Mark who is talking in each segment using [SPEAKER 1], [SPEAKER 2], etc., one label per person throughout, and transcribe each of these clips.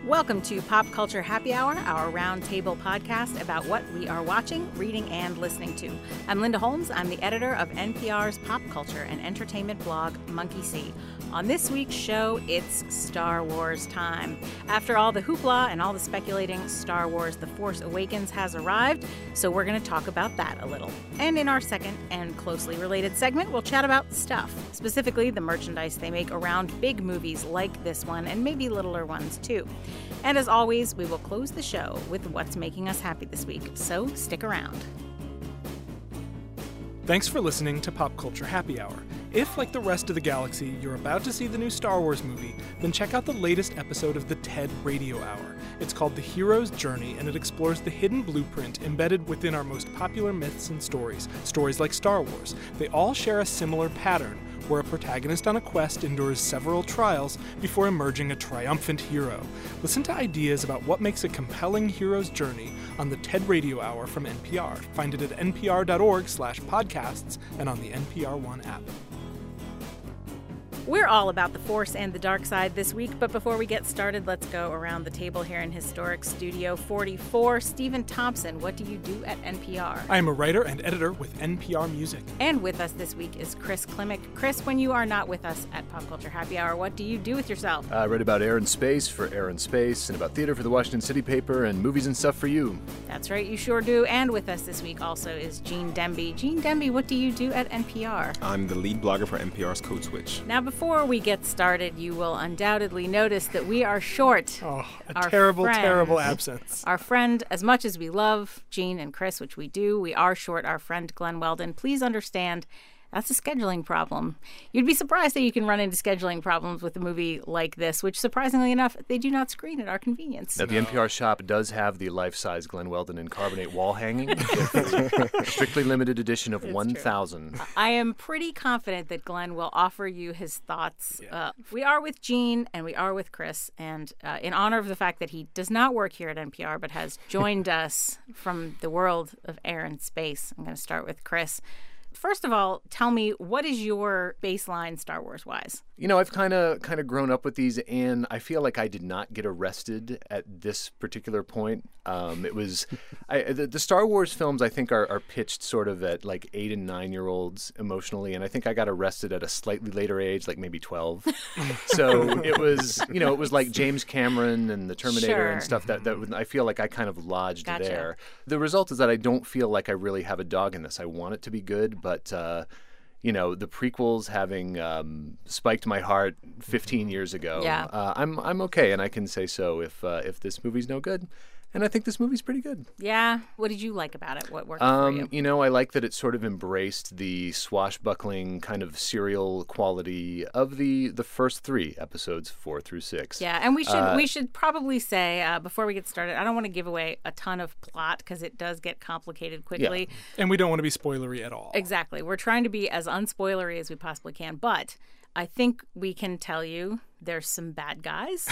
[SPEAKER 1] Welcome to Pop Culture Happy Hour, our roundtable podcast about what we are watching, reading, and listening to. I'm Linda Holmes. I'm the editor of NPR's pop culture and entertainment blog, Monkey See. On this week's show, it's Star Wars time. After all the hoopla and all the speculating, Star Wars The Force Awakens has arrived, so we're going to talk about that a little. And in our second and closely related segment, we'll chat about stuff, specifically the merchandise they make around big movies like this one, and maybe littler ones too. And as always, we will close the show with what's making us happy this week, so stick around.
[SPEAKER 2] Thanks for listening to Pop Culture Happy Hour. If, like the rest of the galaxy, you're about to see the new Star Wars movie, then check out the latest episode of the TED Radio Hour. It's called The Hero's Journey, and it explores the hidden blueprint embedded within our most popular myths and stories like Star Wars. They all share a similar pattern, where a protagonist on a quest endures several trials before emerging a triumphant hero. Listen to ideas about what makes a compelling hero's journey on the TED Radio Hour from NPR. Find it at npr.org/podcasts and on the NPR One app.
[SPEAKER 1] We're all about the Force and the dark side this week, but before we get started, let's go around the table here in Historic Studio 44. Stephen Thompson, what do you do at NPR?
[SPEAKER 2] I am a writer and editor with NPR Music.
[SPEAKER 1] And with us this week is Chris Klimek. Chris, when you are not with us at Pop Culture Happy Hour, what do you do with yourself?
[SPEAKER 3] I write about air and space for Air and Space, and about theater for the Washington City Paper, and movies and stuff for you.
[SPEAKER 1] That's right, you sure do. And with us this week also is Gene Demby. Gene Demby, what do you do at NPR?
[SPEAKER 4] I'm the lead blogger for NPR's Code Switch.
[SPEAKER 1] Now, before we get started, you will undoubtedly notice that we are short.
[SPEAKER 2] Oh, a terrible absence.
[SPEAKER 1] Our friend, as much as we love Gene and Chris, which we do, we are short our friend Glenn Weldon. Please understand, that's a scheduling problem. You'd be surprised that you can run into scheduling problems with a movie like this, which, surprisingly enough, they do not screen at our convenience.
[SPEAKER 3] Now, the NPR shop does have the life-size Glenn Weldon and carbonate wall hanging. Strictly limited edition of 1,000.
[SPEAKER 1] I am pretty confident that Glenn will offer you his thoughts. Yeah. We are with Gene and we are with Chris, and in honor of the fact that he does not work here at NPR but has joined us from the world of air and space, I'm going to start with Chris. First of all, tell me, what is your baseline Star Wars-wise?
[SPEAKER 3] You know, I've kind of grown up with these, and I feel like I did not get arrested at this particular point. It was the Star Wars films, I think, are pitched sort of at like 8 and 9-year-olds emotionally, and I think I got arrested at a slightly later age, like maybe 12. So it was, you know, it was like James Cameron and the Terminator and stuff that I feel like I kind of lodged there. The result is that I don't feel like I really have a dog in this. I want it to be good, but you know, the prequels having spiked my heart 15 years ago, I'm okay, and I can say so if this movie's no good. And I think this movie's pretty good.
[SPEAKER 1] Yeah. What did you like about it? What worked for you?
[SPEAKER 3] You know, I like that it sort of embraced the swashbuckling kind of serial quality of the first 3 episodes, 4 through 6.
[SPEAKER 1] Yeah, and we should probably say before we get started, I don't want to give away a ton of plot because it does get complicated quickly.
[SPEAKER 2] Yeah. And we don't want to be spoilery at all.
[SPEAKER 1] Exactly. We're trying to be as unspoilery as we possibly can, but I think we can tell you there's some bad guys.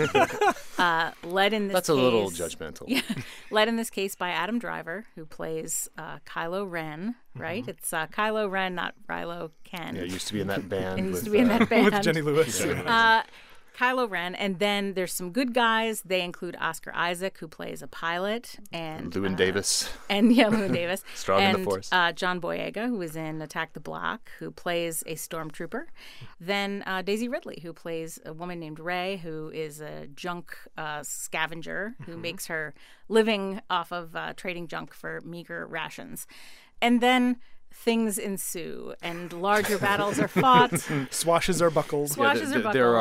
[SPEAKER 1] Led in this
[SPEAKER 3] That's
[SPEAKER 1] case,
[SPEAKER 3] a little judgmental.
[SPEAKER 1] Yeah, led in this case by Adam Driver, who plays Kylo Ren, right? Mm-hmm. It's Kylo Ren, not Rilo Ken.
[SPEAKER 3] Yeah, used to be in that band.
[SPEAKER 1] With
[SPEAKER 2] Jenny Lewis.
[SPEAKER 1] Kylo Ren, and then there's some good guys. They include Oscar Isaac, who plays a pilot, and
[SPEAKER 3] Llewyn Davis.
[SPEAKER 1] Llewyn Davis.
[SPEAKER 3] Strong in the Force.
[SPEAKER 1] John Boyega, who is in Attack the Block, who plays a stormtrooper. Then Daisy Ridley, who plays a woman named Rey, who is a junk scavenger, who makes her living off of trading junk for meager rations. And then things ensue, and larger battles are fought.
[SPEAKER 2] Swashes are buckled.
[SPEAKER 3] There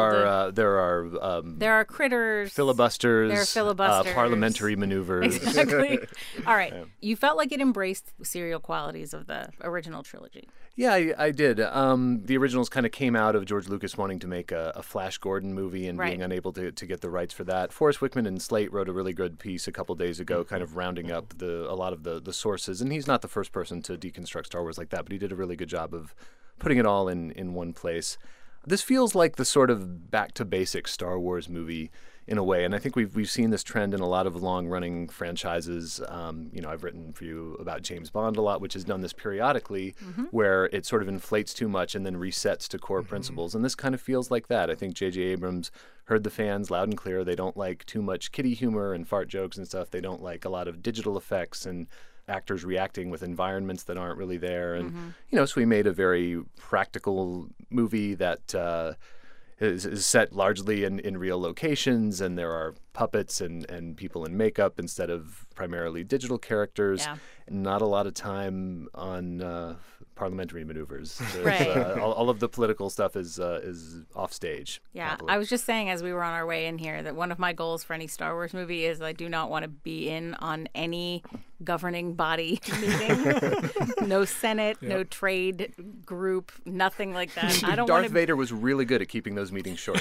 [SPEAKER 3] are
[SPEAKER 1] critters.
[SPEAKER 3] Filibusters.
[SPEAKER 1] There are filibusters.
[SPEAKER 3] Parliamentary maneuvers.
[SPEAKER 1] Exactly. All right. Yeah. You felt like it embraced serial qualities of the original trilogy.
[SPEAKER 3] Yeah, I did. The originals kind of came out of George Lucas wanting to make a Flash Gordon movie and being unable to get the rights for that. Forrest Wickman and Slate wrote a really good piece a couple days ago, kind of rounding up a lot of the sources. And he's not the first person to deconstruct Star Wars like that, but he did a really good job of putting it all in one place. This feels like the sort of back to basics Star Wars movie in a way. And I think we've seen this trend in a lot of long-running franchises. I've written for you about James Bond a lot, which has done this periodically, where it sort of inflates too much and then resets to core principles. And this kind of feels like that. I think J.J. Abrams heard the fans loud and clear. They don't like too much kiddie humor and fart jokes and stuff. They don't like a lot of digital effects and actors reacting with environments that aren't really there. And, so we made a very practical movie that is set largely in real locations, and there are puppets and people in makeup instead of primarily digital characters.
[SPEAKER 1] Yeah.
[SPEAKER 3] Not a lot of time on parliamentary maneuvers.
[SPEAKER 1] Right.
[SPEAKER 3] All of the political stuff is off stage.
[SPEAKER 1] Yeah,
[SPEAKER 3] happily.
[SPEAKER 1] I was just saying as we were on our way in here that one of my goals for any Star Wars movie is I do not want to be in on any governing body meeting. No Senate, no trade group, nothing like that. I don't
[SPEAKER 3] Darth
[SPEAKER 1] want to.
[SPEAKER 3] Vader was really good at keeping those meetings short.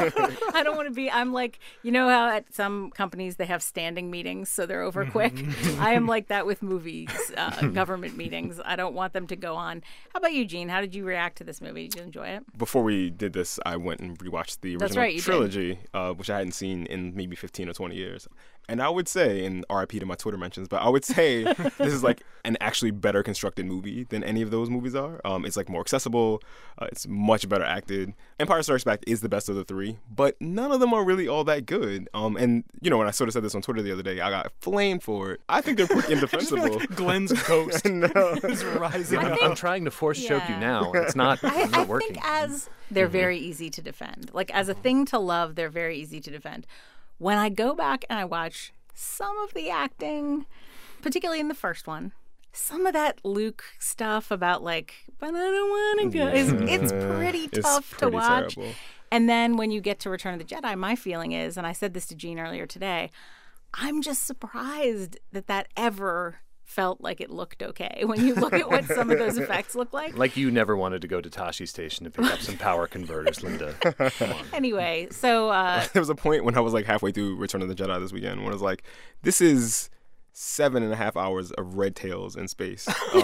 [SPEAKER 1] I don't want to be. I'm like, you know how at some companies they have standing meetings, so they're over quick. I am like that with movies, government meetings. I don't want them to go on. How about you, Gene? How did you react to this movie? Did you enjoy it?
[SPEAKER 4] Before we did this, I went and rewatched the
[SPEAKER 1] That's
[SPEAKER 4] original
[SPEAKER 1] right, you
[SPEAKER 4] trilogy, which I hadn't seen in maybe 15 or 20 years. And I would say, and RIP to my Twitter mentions, but I would say this is like an actually better constructed movie than any of those movies are. It's like more accessible. It's much better acted. Empire Strikes Back is the best of the three, but none of them are really all that good. And, when I sort of said this on Twitter the other day, I got flamed for it. I think they're pretty indefensible.
[SPEAKER 2] Glenn's ghost is rising up.
[SPEAKER 3] I'm trying to force choke you now. It's not, it's not
[SPEAKER 1] I
[SPEAKER 3] working.
[SPEAKER 1] think as they're very easy to defend. Like as a thing to love, they're very easy to defend. When I go back and I watch some of the acting, particularly in the first one, some of that Luke stuff about like, but I don't want to go, it's pretty tough to watch.
[SPEAKER 4] Terrible.
[SPEAKER 1] And then when you get to Return of the Jedi, my feeling is, and I said this to Gene earlier today, I'm just surprised that ever felt like it looked okay when you look at what some of those effects look like.
[SPEAKER 3] Like you never wanted to go to Tashi Station to pick up some power converters, Linda. Come on.
[SPEAKER 1] Anyway, so
[SPEAKER 4] There was a point when I was like halfway through Return of the Jedi this weekend when I was like, this is 7.5 hours of Red Tails in space. It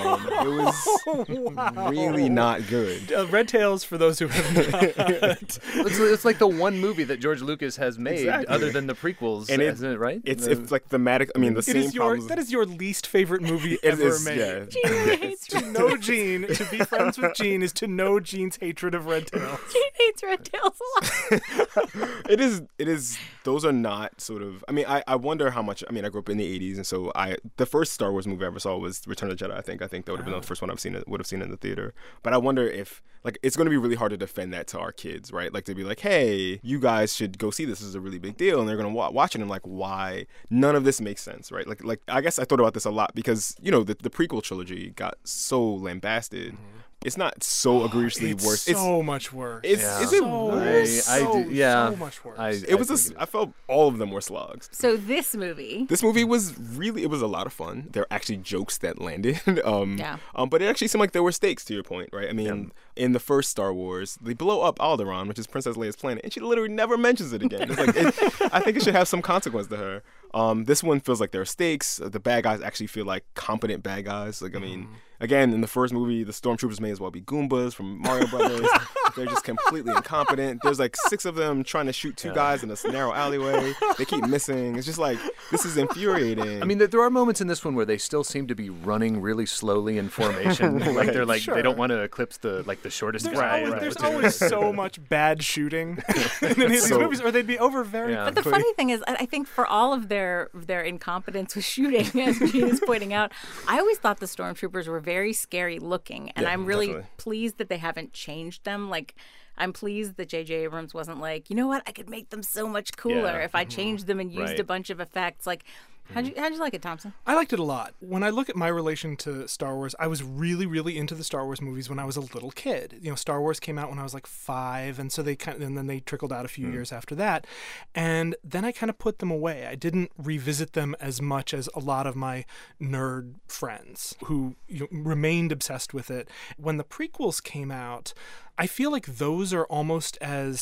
[SPEAKER 4] was really not good.
[SPEAKER 2] Red Tails, for those who have not.
[SPEAKER 3] It's like the one movie that George Lucas has made
[SPEAKER 4] Exactly.
[SPEAKER 3] other than the prequels,
[SPEAKER 4] And
[SPEAKER 3] isn't it right?
[SPEAKER 4] It's like thematic. I mean, the same problems.
[SPEAKER 2] That is your least favorite movie
[SPEAKER 4] It
[SPEAKER 2] ever
[SPEAKER 4] is,
[SPEAKER 2] made.
[SPEAKER 4] yeah.
[SPEAKER 1] Gene hates
[SPEAKER 2] To know Gene, to be friends with Gene, is to know Gene's hatred of Red Tails.
[SPEAKER 1] Gene hates Red Tails a lot.
[SPEAKER 4] It is. Those are not sort of. I mean, I wonder how much. I mean, I grew up in the '80s, and so the first Star Wars movie I ever saw was Return of the Jedi. I think that would have been the first one would have seen in the theater. But I wonder if like it's going to be really hard to defend that to our kids, right? Like to be like, hey, you guys should go see this. This is a really big deal, and they're going to watch it. And I'm like, why? None of this makes sense, right? Like I guess I thought about this a lot because the prequel trilogy got so lambasted. It's not so egregiously worse.
[SPEAKER 2] It's so much worse.
[SPEAKER 4] Is it
[SPEAKER 2] so,
[SPEAKER 4] worse?
[SPEAKER 2] so much worse.
[SPEAKER 4] I felt all of them were slogs.
[SPEAKER 1] So this movie
[SPEAKER 4] was a lot of fun. There are actually jokes that landed.
[SPEAKER 1] Yeah.
[SPEAKER 4] But it actually seemed like there were stakes, to your point, right? I mean, in the first Star Wars, they blow up Alderaan, which is Princess Leia's planet, and she literally never mentions it again. It's like I think it should have some consequence to her. This one feels like there are stakes. The bad guys actually feel like competent bad guys. Like, I mean, again, in the first movie, the stormtroopers may as well be Goombas from Mario Brothers. They're just completely incompetent. There's like 6 of them trying to shoot 2 guys in a narrow alleyway. They keep missing. It's just like, this is infuriating.
[SPEAKER 3] I mean, there are moments in this one where they still seem to be running really slowly in formation. Like they're like they don't want to eclipse the shortest guy.
[SPEAKER 2] There's always so much bad shooting in any of these movies, or they'd be over very
[SPEAKER 3] Yeah.
[SPEAKER 1] But the
[SPEAKER 2] quickly.
[SPEAKER 1] funny thing is, I think for all of their incompetence with shooting, as Gene is pointing out, I always thought the stormtroopers were very scary looking, and
[SPEAKER 4] Yeah,
[SPEAKER 1] I'm really
[SPEAKER 4] definitely.
[SPEAKER 1] pleased that they haven't changed them. Like, I'm pleased that J.J. Abrams wasn't like, you know what, I could make them so much cooler
[SPEAKER 3] Yeah.
[SPEAKER 1] if I changed them and used
[SPEAKER 3] Right.
[SPEAKER 1] a bunch of effects. Like, how'd you like it, Thompson?
[SPEAKER 2] I liked it a lot. When I look at my relation to Star Wars, I was really, really into the Star Wars movies when I was a little kid. Star Wars came out when I was like 5, and so and then they trickled out a few years after that. And then I kind of put them away. I didn't revisit them as much as a lot of my nerd friends who remained obsessed with it. When the prequels came out, I feel like those are almost as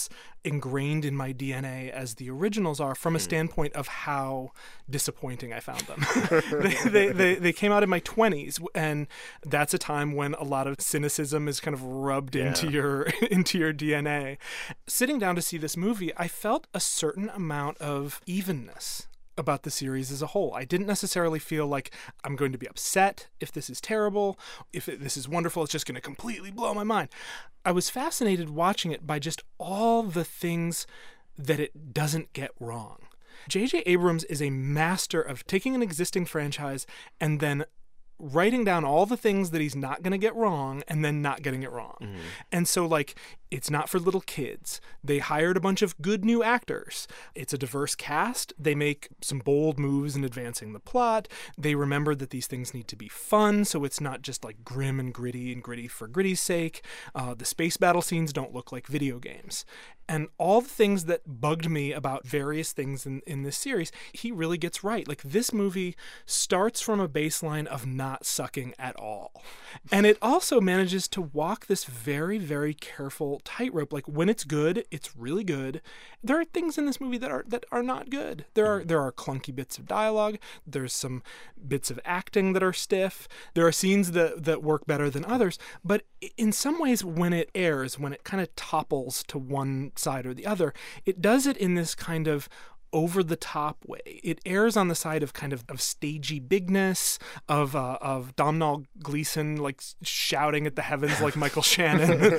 [SPEAKER 2] ingrained in my DNA as the originals are, from a standpoint of how disappointing I found them. They came out in my 20s, and that's a time when a lot of cynicism is kind of rubbed into your DNA. Sitting down to see this movie, I felt a certain amount of evenness about the series as a whole. I didn't necessarily feel like I'm going to be upset if this is terrible, if this is wonderful, it's just going to completely blow my mind. I was fascinated watching it by just all the things that it doesn't get wrong. J.J. Abrams is a master of taking an existing franchise and then writing down all the things that he's not going to get wrong and then not getting it wrong. And so, like, it's not for little kids. They hired a bunch of good new actors. It's a diverse cast. They make some bold moves in advancing the plot. They remember that these things need to be fun, so it's not just like grim and gritty for gritty's sake. The space battle scenes don't look like video games. And all the things that bugged me about various things in this series, he really gets right. Like, this movie starts from a baseline of not sucking at all. And it also manages to walk this very, very careful tightrope. Like, when it's good, it's really good. There are things in this movie that are not good. There are clunky bits of dialogue. There's some bits of acting that are stiff. There are scenes that work better than others. But in some ways, when it airs, when it kind of topples to one side or the other, it does it in this kind of over-the-top way. It airs on the side of kind of stagey bigness, of Domhnall Gleeson like shouting at the heavens like Michael Shannon,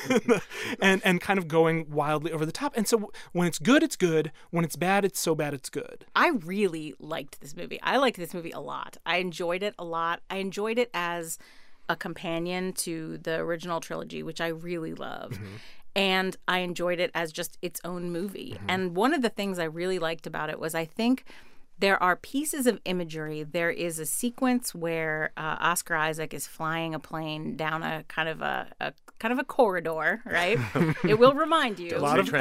[SPEAKER 2] and kind of going wildly over the top. And so when it's good, it's good. When it's bad, it's so bad it's good.
[SPEAKER 1] I really liked this movie. I liked this movie a lot. I enjoyed it a lot. I enjoyed it as a companion to the original trilogy, which I really love. And I enjoyed it as just its own movie. And one of the things I really liked about it was, I think there are pieces of imagery. There is a sequence where Oscar Isaac is flying a plane down a kind of a corridor, right? It will remind you.
[SPEAKER 2] A lot of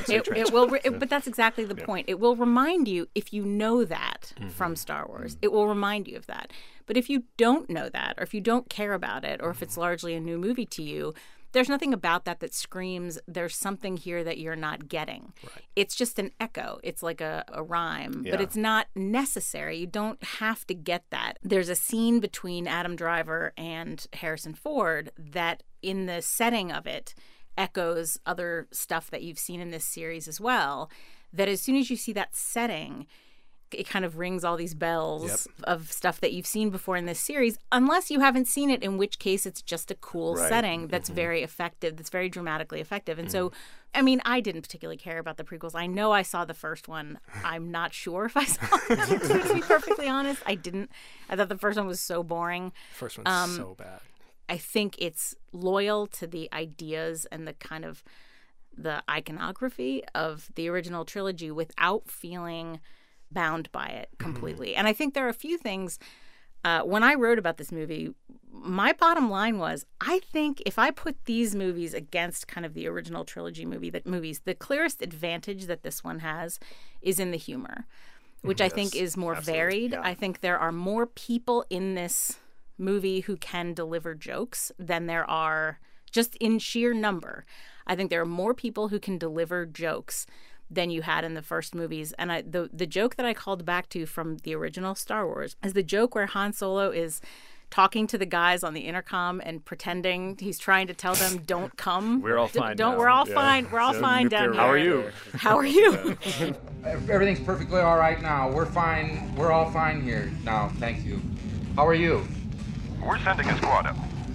[SPEAKER 1] it will, but that's exactly the point. It will remind you, if you know that from Star Wars, it will remind you of that. But if you don't know that, or if you don't care about it, or if it's largely a new movie to you, there's nothing about that screams, there's something here that you're not getting. Right. It's just an echo. It's like a rhyme, but it's not necessary. You don't have to get that. There's a scene between Adam Driver and Harrison Ford that, in the setting of it, echoes other stuff that you've seen in this series as well, that as soon as you see that setting, it kind of rings all these bells of stuff that you've seen before in this series, unless you haven't seen it, in which case it's just a cool setting that's very effective, that's very dramatically effective. And so, I mean, I didn't particularly care about the prequels. I know I saw the first one. I'm not sure if I saw it, to be perfectly honest. I didn't. I thought the first one was so boring.
[SPEAKER 2] First one's so bad.
[SPEAKER 1] I think it's loyal to the ideas and the kind of the iconography of the original trilogy without feeling bound by it completely. And I think there are a few things, when I wrote about this movie, my bottom line was, I think if I put these movies against kind of the original trilogy movies, the clearest advantage that this one has is in the humor, which I think is more varied. I think there are more people in this movie who can deliver jokes than there are just in sheer number. I think there are more people who can deliver jokes than you had in the first movies. And the joke that I called back to from the original Star Wars is the joke where Han Solo is talking to the guys on the intercom and pretending he's trying to tell them, don't come.
[SPEAKER 3] We're all fine now.
[SPEAKER 1] We're all fine. We're all fine down here.
[SPEAKER 3] How are you?
[SPEAKER 1] How are you?
[SPEAKER 5] Everything's perfectly all right now. We're fine. We're all fine here now. Thank you. How are you?
[SPEAKER 6] We're sending a squad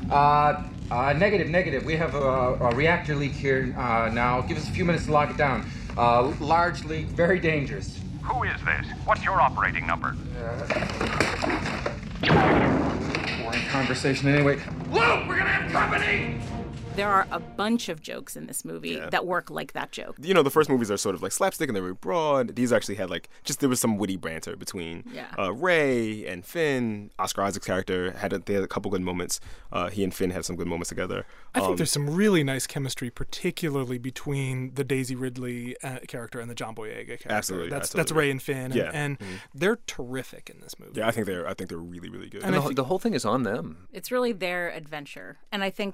[SPEAKER 6] up.
[SPEAKER 5] Negative. We have a reactor leak here now. Give us a few minutes to lock it down. Large leak, very dangerous.
[SPEAKER 6] Who is this? What's your operating number?
[SPEAKER 5] Boring conversation anyway. Luke, we're gonna have company!
[SPEAKER 1] There are a bunch of jokes in this movie that work like that joke.
[SPEAKER 4] You know, the first movies are sort of like slapstick and they're very broad. These actually had there was some witty banter between Rey and Finn. Oscar Isaac's character they had a couple good moments. He and Finn had some good moments together.
[SPEAKER 2] I think there's some really nice chemistry, particularly between the Daisy Ridley character and the John Boyega character.
[SPEAKER 4] Absolutely.
[SPEAKER 2] That's Rey and Finn, and they're terrific in this movie.
[SPEAKER 4] Yeah, I think they're really, really good.
[SPEAKER 3] And the whole thing is on them.
[SPEAKER 1] It's really their adventure. And I think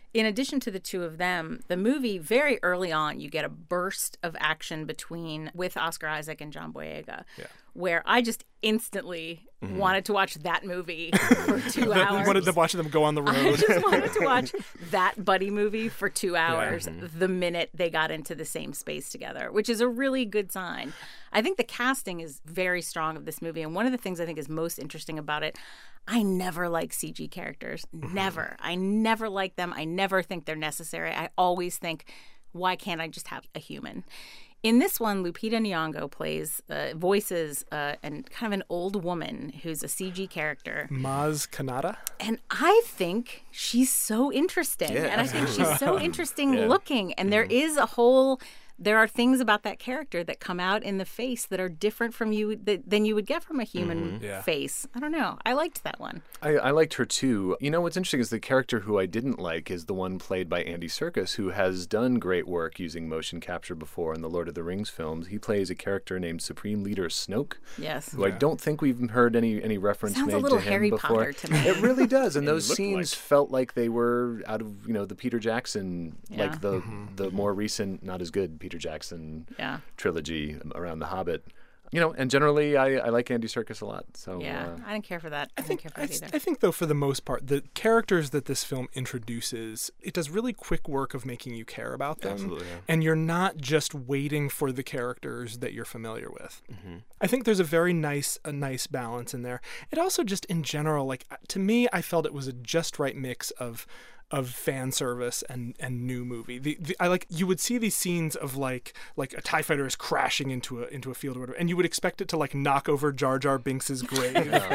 [SPEAKER 1] in addition to the two of them, the movie, very early on, you get a burst of action with Oscar Isaac and John Boyega, where I just instantly wanted to watch that movie for 2 hours.
[SPEAKER 2] You wanted to watch them go on the road.
[SPEAKER 1] I just wanted to watch that buddy movie for 2 hours the minute they got into the same space together, which is a really good sign. I think the casting is very strong of this movie, and one of the things I think is most interesting about it, I never like CG characters. Never. I never like them. I never think they're necessary. I always think, why can't I just have a human? In this one, Lupita Nyong'o voices and kind of an old woman who's a CG character.
[SPEAKER 2] Maz Kanata?
[SPEAKER 1] And I think she's so interesting.
[SPEAKER 4] Yeah.
[SPEAKER 1] And I think she's so interesting looking. And there are things about that character that come out in the face that are different from you than you would get from a human face. I don't know. I liked that one.
[SPEAKER 3] I liked her too. You know, what's interesting is the character who I didn't like is the one played by Andy Serkis, who has done great work using motion capture before in the Lord of the Rings films. He plays a character named Supreme Leader Snoke,
[SPEAKER 1] yes,
[SPEAKER 3] who I don't think we've heard any reference
[SPEAKER 1] Sounds
[SPEAKER 3] made
[SPEAKER 1] a little
[SPEAKER 3] to him
[SPEAKER 1] Harry
[SPEAKER 3] before.
[SPEAKER 1] Potter to me.
[SPEAKER 3] It really does, and those
[SPEAKER 4] looked
[SPEAKER 3] scenes felt like they were out of the Peter Jackson, like the more recent, not as good Peter Jackson trilogy around The Hobbit. And generally, I like Andy Serkis a lot. So
[SPEAKER 1] I didn't care for that. I didn't care for that either.
[SPEAKER 2] I think, though, for the most part, the characters that this film introduces, it does really quick work of making you care about them.
[SPEAKER 4] Absolutely, yeah.
[SPEAKER 2] And you're not just waiting for the characters that you're familiar with. I think there's a very nice balance in there. It also just, in general, like, to me, I felt it was a just right mix of fan service and new movie. You would see these scenes of like a TIE fighter is crashing into a field or whatever, and you would expect it to like knock over Jar Jar Binks's grave.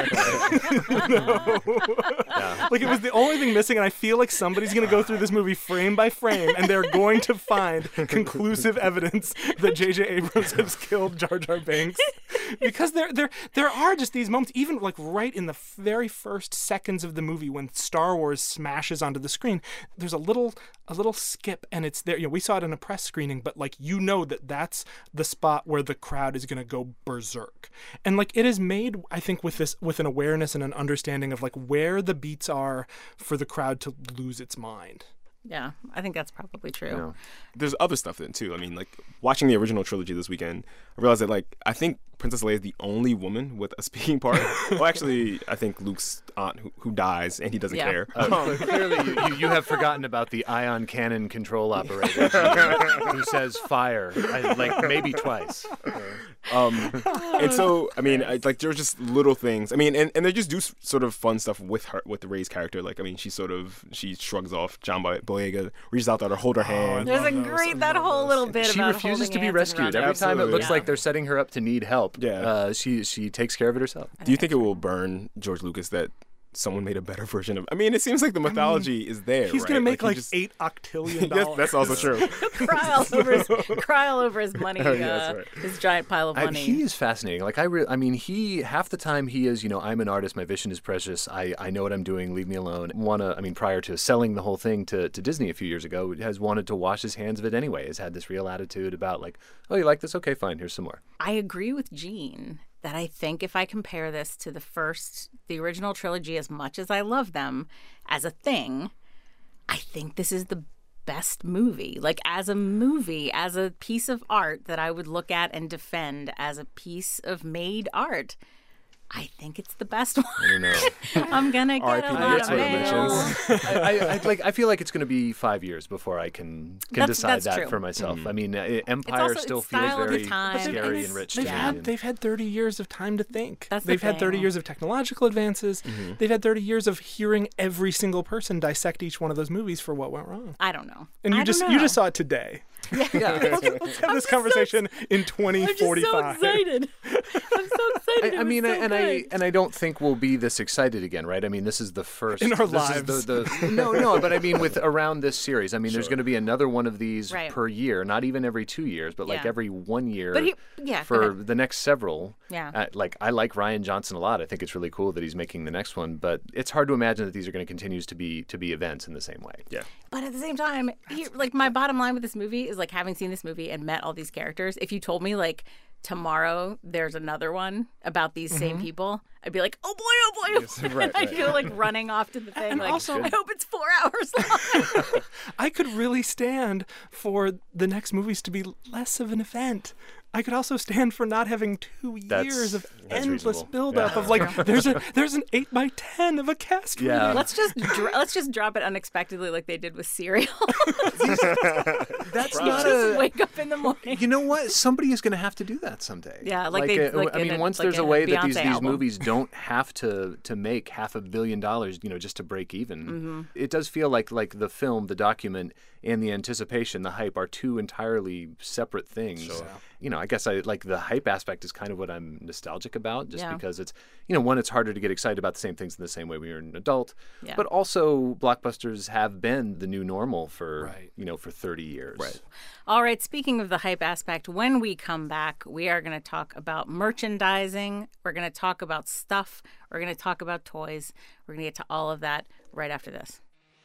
[SPEAKER 2] Like it was the only thing missing, and I feel like somebody's going to go through this movie frame by frame, and they're going to find conclusive evidence that J.J. Abrams has killed Jar Jar Binks. Because there are just these moments, even like right in the very first seconds of the movie when Star Wars smashes onto the screen, there's a little skip, and it's there. We saw it in a press screening, but like that's the spot where the crowd is going to go berserk, and like it is made, I think, with an awareness and an understanding of like where the beats are for the crowd to lose its mind.
[SPEAKER 1] Yeah, I think that's probably true.
[SPEAKER 4] There's other stuff then too. I mean, like watching the original trilogy this weekend, I realized that like I think Princess Leia is the only woman with a speaking part. Well, actually, I think Luke's aunt who dies and he doesn't care.
[SPEAKER 3] Clearly, you have forgotten about the ion cannon control operator who says fire, maybe twice.
[SPEAKER 4] And so, I mean, there's just little things. I mean, and they just do sort of fun stuff with Rey's character. Like, I mean, she shrugs off John Boyega, reaches out to her, hold her hand.
[SPEAKER 1] There's that whole little bit
[SPEAKER 3] she
[SPEAKER 1] about
[SPEAKER 3] refuses
[SPEAKER 1] holding
[SPEAKER 3] to be
[SPEAKER 1] hands
[SPEAKER 3] rescued.
[SPEAKER 1] and
[SPEAKER 3] Every time it looks
[SPEAKER 1] Yeah.
[SPEAKER 3] like they're setting her up to need help,
[SPEAKER 4] Yeah.
[SPEAKER 3] she takes care of it herself.
[SPEAKER 4] Do you think it will burn George Lucas that someone made a better version of? I mean, it seems like the mythology is there.
[SPEAKER 2] He's
[SPEAKER 4] right?
[SPEAKER 2] going to make
[SPEAKER 4] he
[SPEAKER 2] $8 octillion.
[SPEAKER 4] that's also true.
[SPEAKER 1] cry all over his money,
[SPEAKER 4] that's right.
[SPEAKER 1] his giant pile of money.
[SPEAKER 3] He is fascinating. Like he half the time he is, I'm an artist. My vision is precious. I know what I'm doing. Leave me alone. Prior to selling the whole thing to Disney a few years ago, has wanted to wash his hands of it anyway. Has had this real attitude about like, oh, you like this? Okay, fine. Here's some more.
[SPEAKER 1] I agree with Jean that I think if I compare this to the original trilogy, as much as I love them as a thing, I think this is the best movie. Like as a movie, as a piece of art that I would look at and defend as a piece of made art, I think it's the best one.
[SPEAKER 3] I don't know.
[SPEAKER 1] I'm gonna get a lot of mail.
[SPEAKER 3] I feel like it's going to be 5 years before I can decide
[SPEAKER 1] that's
[SPEAKER 3] that
[SPEAKER 1] true.
[SPEAKER 3] for myself. I mean, Empire
[SPEAKER 1] also-
[SPEAKER 3] still
[SPEAKER 1] it's
[SPEAKER 3] feels
[SPEAKER 1] style of the
[SPEAKER 3] very
[SPEAKER 1] time.
[SPEAKER 3] scary and rich.
[SPEAKER 2] They've had 30 years of time to think.
[SPEAKER 1] That's the
[SPEAKER 2] They've had 30
[SPEAKER 1] thing.
[SPEAKER 2] years of technological advances. They've had 30 years of hearing every single person dissect each one of those movies for what went wrong.
[SPEAKER 1] I don't know.
[SPEAKER 2] And you just saw it today.
[SPEAKER 1] Yeah.
[SPEAKER 2] Let's have this conversation in 2045.
[SPEAKER 1] I'm so excited.
[SPEAKER 3] I don't think we'll be this excited again, right? I mean, this is the first
[SPEAKER 2] in our
[SPEAKER 3] this
[SPEAKER 2] lives.
[SPEAKER 3] Is no, but I mean, with around this series, I mean, there's going to be another one of these per year, not even every 2 years, but like every 1 year.
[SPEAKER 1] But
[SPEAKER 3] for the next several.
[SPEAKER 1] Yeah.
[SPEAKER 3] I like Rian Johnson a lot. I think it's really cool that he's making the next one, but it's hard to imagine that these are going to continue to be events in the same way.
[SPEAKER 4] Yeah.
[SPEAKER 1] But at the same time, my bottom line with this movie is like having seen this movie and met all these characters. If you told me like tomorrow there's another one about these same people, I'd be like, oh boy, oh boy, oh boy.
[SPEAKER 3] Yes, right,
[SPEAKER 1] I feel like running off to the thing. Like,
[SPEAKER 2] also-
[SPEAKER 1] I hope it's 4 hours long.
[SPEAKER 2] I could really stand for the next movies to be less of an event. I could also stand for not having 2 years of
[SPEAKER 3] that's
[SPEAKER 2] endless
[SPEAKER 3] reasonable.
[SPEAKER 2] buildup of like there's an 8x10 of a cast.
[SPEAKER 3] Yeah.
[SPEAKER 1] Let's just drop it unexpectedly like they did with Serial.
[SPEAKER 3] That's
[SPEAKER 1] You
[SPEAKER 3] not
[SPEAKER 1] just
[SPEAKER 3] a.
[SPEAKER 1] wake up in the morning.
[SPEAKER 3] You know what? Somebody is going to have to do that someday.
[SPEAKER 1] Yeah, like they- like
[SPEAKER 3] I
[SPEAKER 1] in
[SPEAKER 3] mean,
[SPEAKER 1] a-
[SPEAKER 3] once
[SPEAKER 1] like
[SPEAKER 3] there's
[SPEAKER 1] in
[SPEAKER 3] a
[SPEAKER 1] a
[SPEAKER 3] way that
[SPEAKER 1] Beyonce
[SPEAKER 3] these
[SPEAKER 1] album.
[SPEAKER 3] movies don't have to make $500 million, just to break even. It does feel like the film, the document, and the anticipation, the hype, are two entirely separate things. I guess the hype aspect is kind of what I'm nostalgic about, just
[SPEAKER 1] Yeah.
[SPEAKER 3] because it's, one, it's harder to get excited about the same things in the same way when you're an adult,
[SPEAKER 1] Yeah.
[SPEAKER 3] but also blockbusters have been the new normal for,
[SPEAKER 2] Right.
[SPEAKER 3] for 30 years.
[SPEAKER 4] Right.
[SPEAKER 1] All right, speaking of the hype aspect, when we come back, we are going to talk about merchandising. We're going to talk about stuff. We're going to talk about toys. We're going to get to all of that right after this.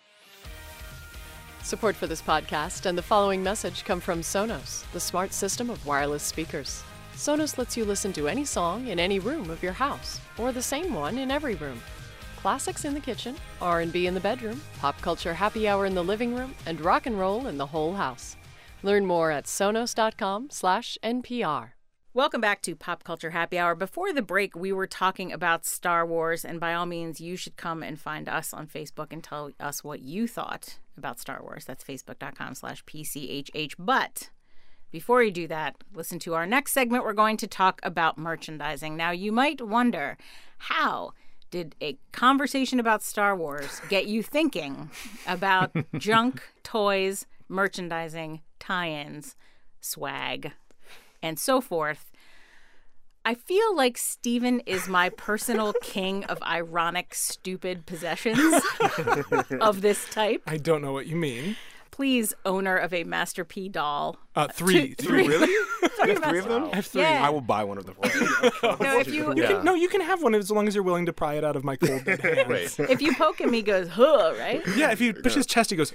[SPEAKER 7] Support for this podcast and the following message come from Sonos, the smart system of wireless speakers. Sonos lets you listen to any song in any room of your house, or the same one in every room. Classics in the kitchen, R&B in the bedroom, pop culture happy hour in the living room, and rock and roll in the whole house. Learn more at sonos.com/NPR.
[SPEAKER 1] Welcome back to Pop Culture Happy Hour. Before the break, we were talking about Star Wars, and by all means, you should come and find us on Facebook and tell us what you thought about Star Wars. That's facebook.com/PCHH. But before you do that, listen to our next segment. We're going to talk about merchandising. Now, you might wonder, how did a conversation about Star Wars get you thinking about junk, toys, merchandising, tie-ins, swag, and so forth? I feel like Stephen is my personal king of ironic, stupid possessions of this type.
[SPEAKER 2] I don't know what you mean.
[SPEAKER 1] Please, owner of a Master P doll.
[SPEAKER 2] Three.
[SPEAKER 4] Really?
[SPEAKER 1] Talking about
[SPEAKER 4] Three of them?
[SPEAKER 2] I have 3.
[SPEAKER 1] Yeah.
[SPEAKER 4] I will buy one of them for you.
[SPEAKER 1] No, if you
[SPEAKER 3] Yeah.
[SPEAKER 2] You can have one as long as you're willing to pry it out of my cold dead hands.
[SPEAKER 3] Right.
[SPEAKER 1] if you poke him, he goes, huh, right?
[SPEAKER 2] Yeah, if you push his chest, he goes,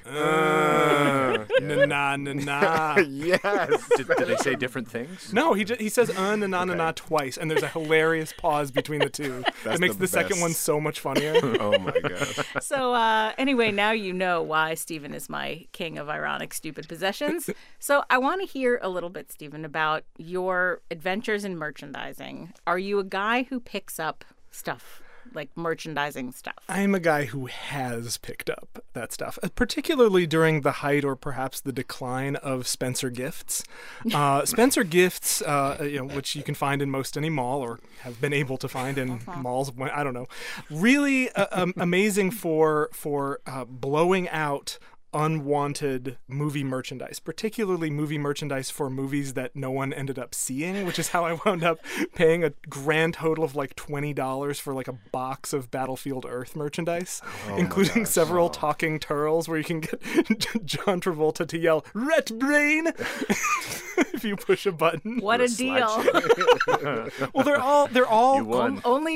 [SPEAKER 2] na na na.
[SPEAKER 4] Yes.
[SPEAKER 3] Did they say different things?
[SPEAKER 2] No, he says na na na twice, and there's a hilarious pause between the two.
[SPEAKER 4] That's
[SPEAKER 2] That makes
[SPEAKER 4] the
[SPEAKER 2] the second
[SPEAKER 4] best.
[SPEAKER 2] one so much funnier.
[SPEAKER 4] Oh my gosh.
[SPEAKER 1] So anyway, now you know why Stephen is my king of ironic, stupid possessions. So I want to hear a little bit, Stephen, about your adventures in merchandising. Are you a guy who picks up stuff, like merchandising stuff?
[SPEAKER 2] I'm a guy who has picked up that stuff, particularly during the height or perhaps the decline of Spencer Gifts. Spencer Gifts, which you can find in most any mall or have been able to find in malls. I don't know. Really amazing for blowing out unwanted movie merchandise, particularly movie merchandise for movies that no one ended up seeing, which is how I wound up paying a grand total of like $20 for like a box of Battlefield Earth merchandise, including several talking turtles where you can get John Travolta to yell "Ret Brain" if you push a button.
[SPEAKER 1] What a deal!
[SPEAKER 2] Well, they're all
[SPEAKER 3] You won.
[SPEAKER 1] Only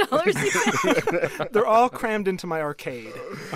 [SPEAKER 1] $20.
[SPEAKER 2] they're all crammed into my arcade.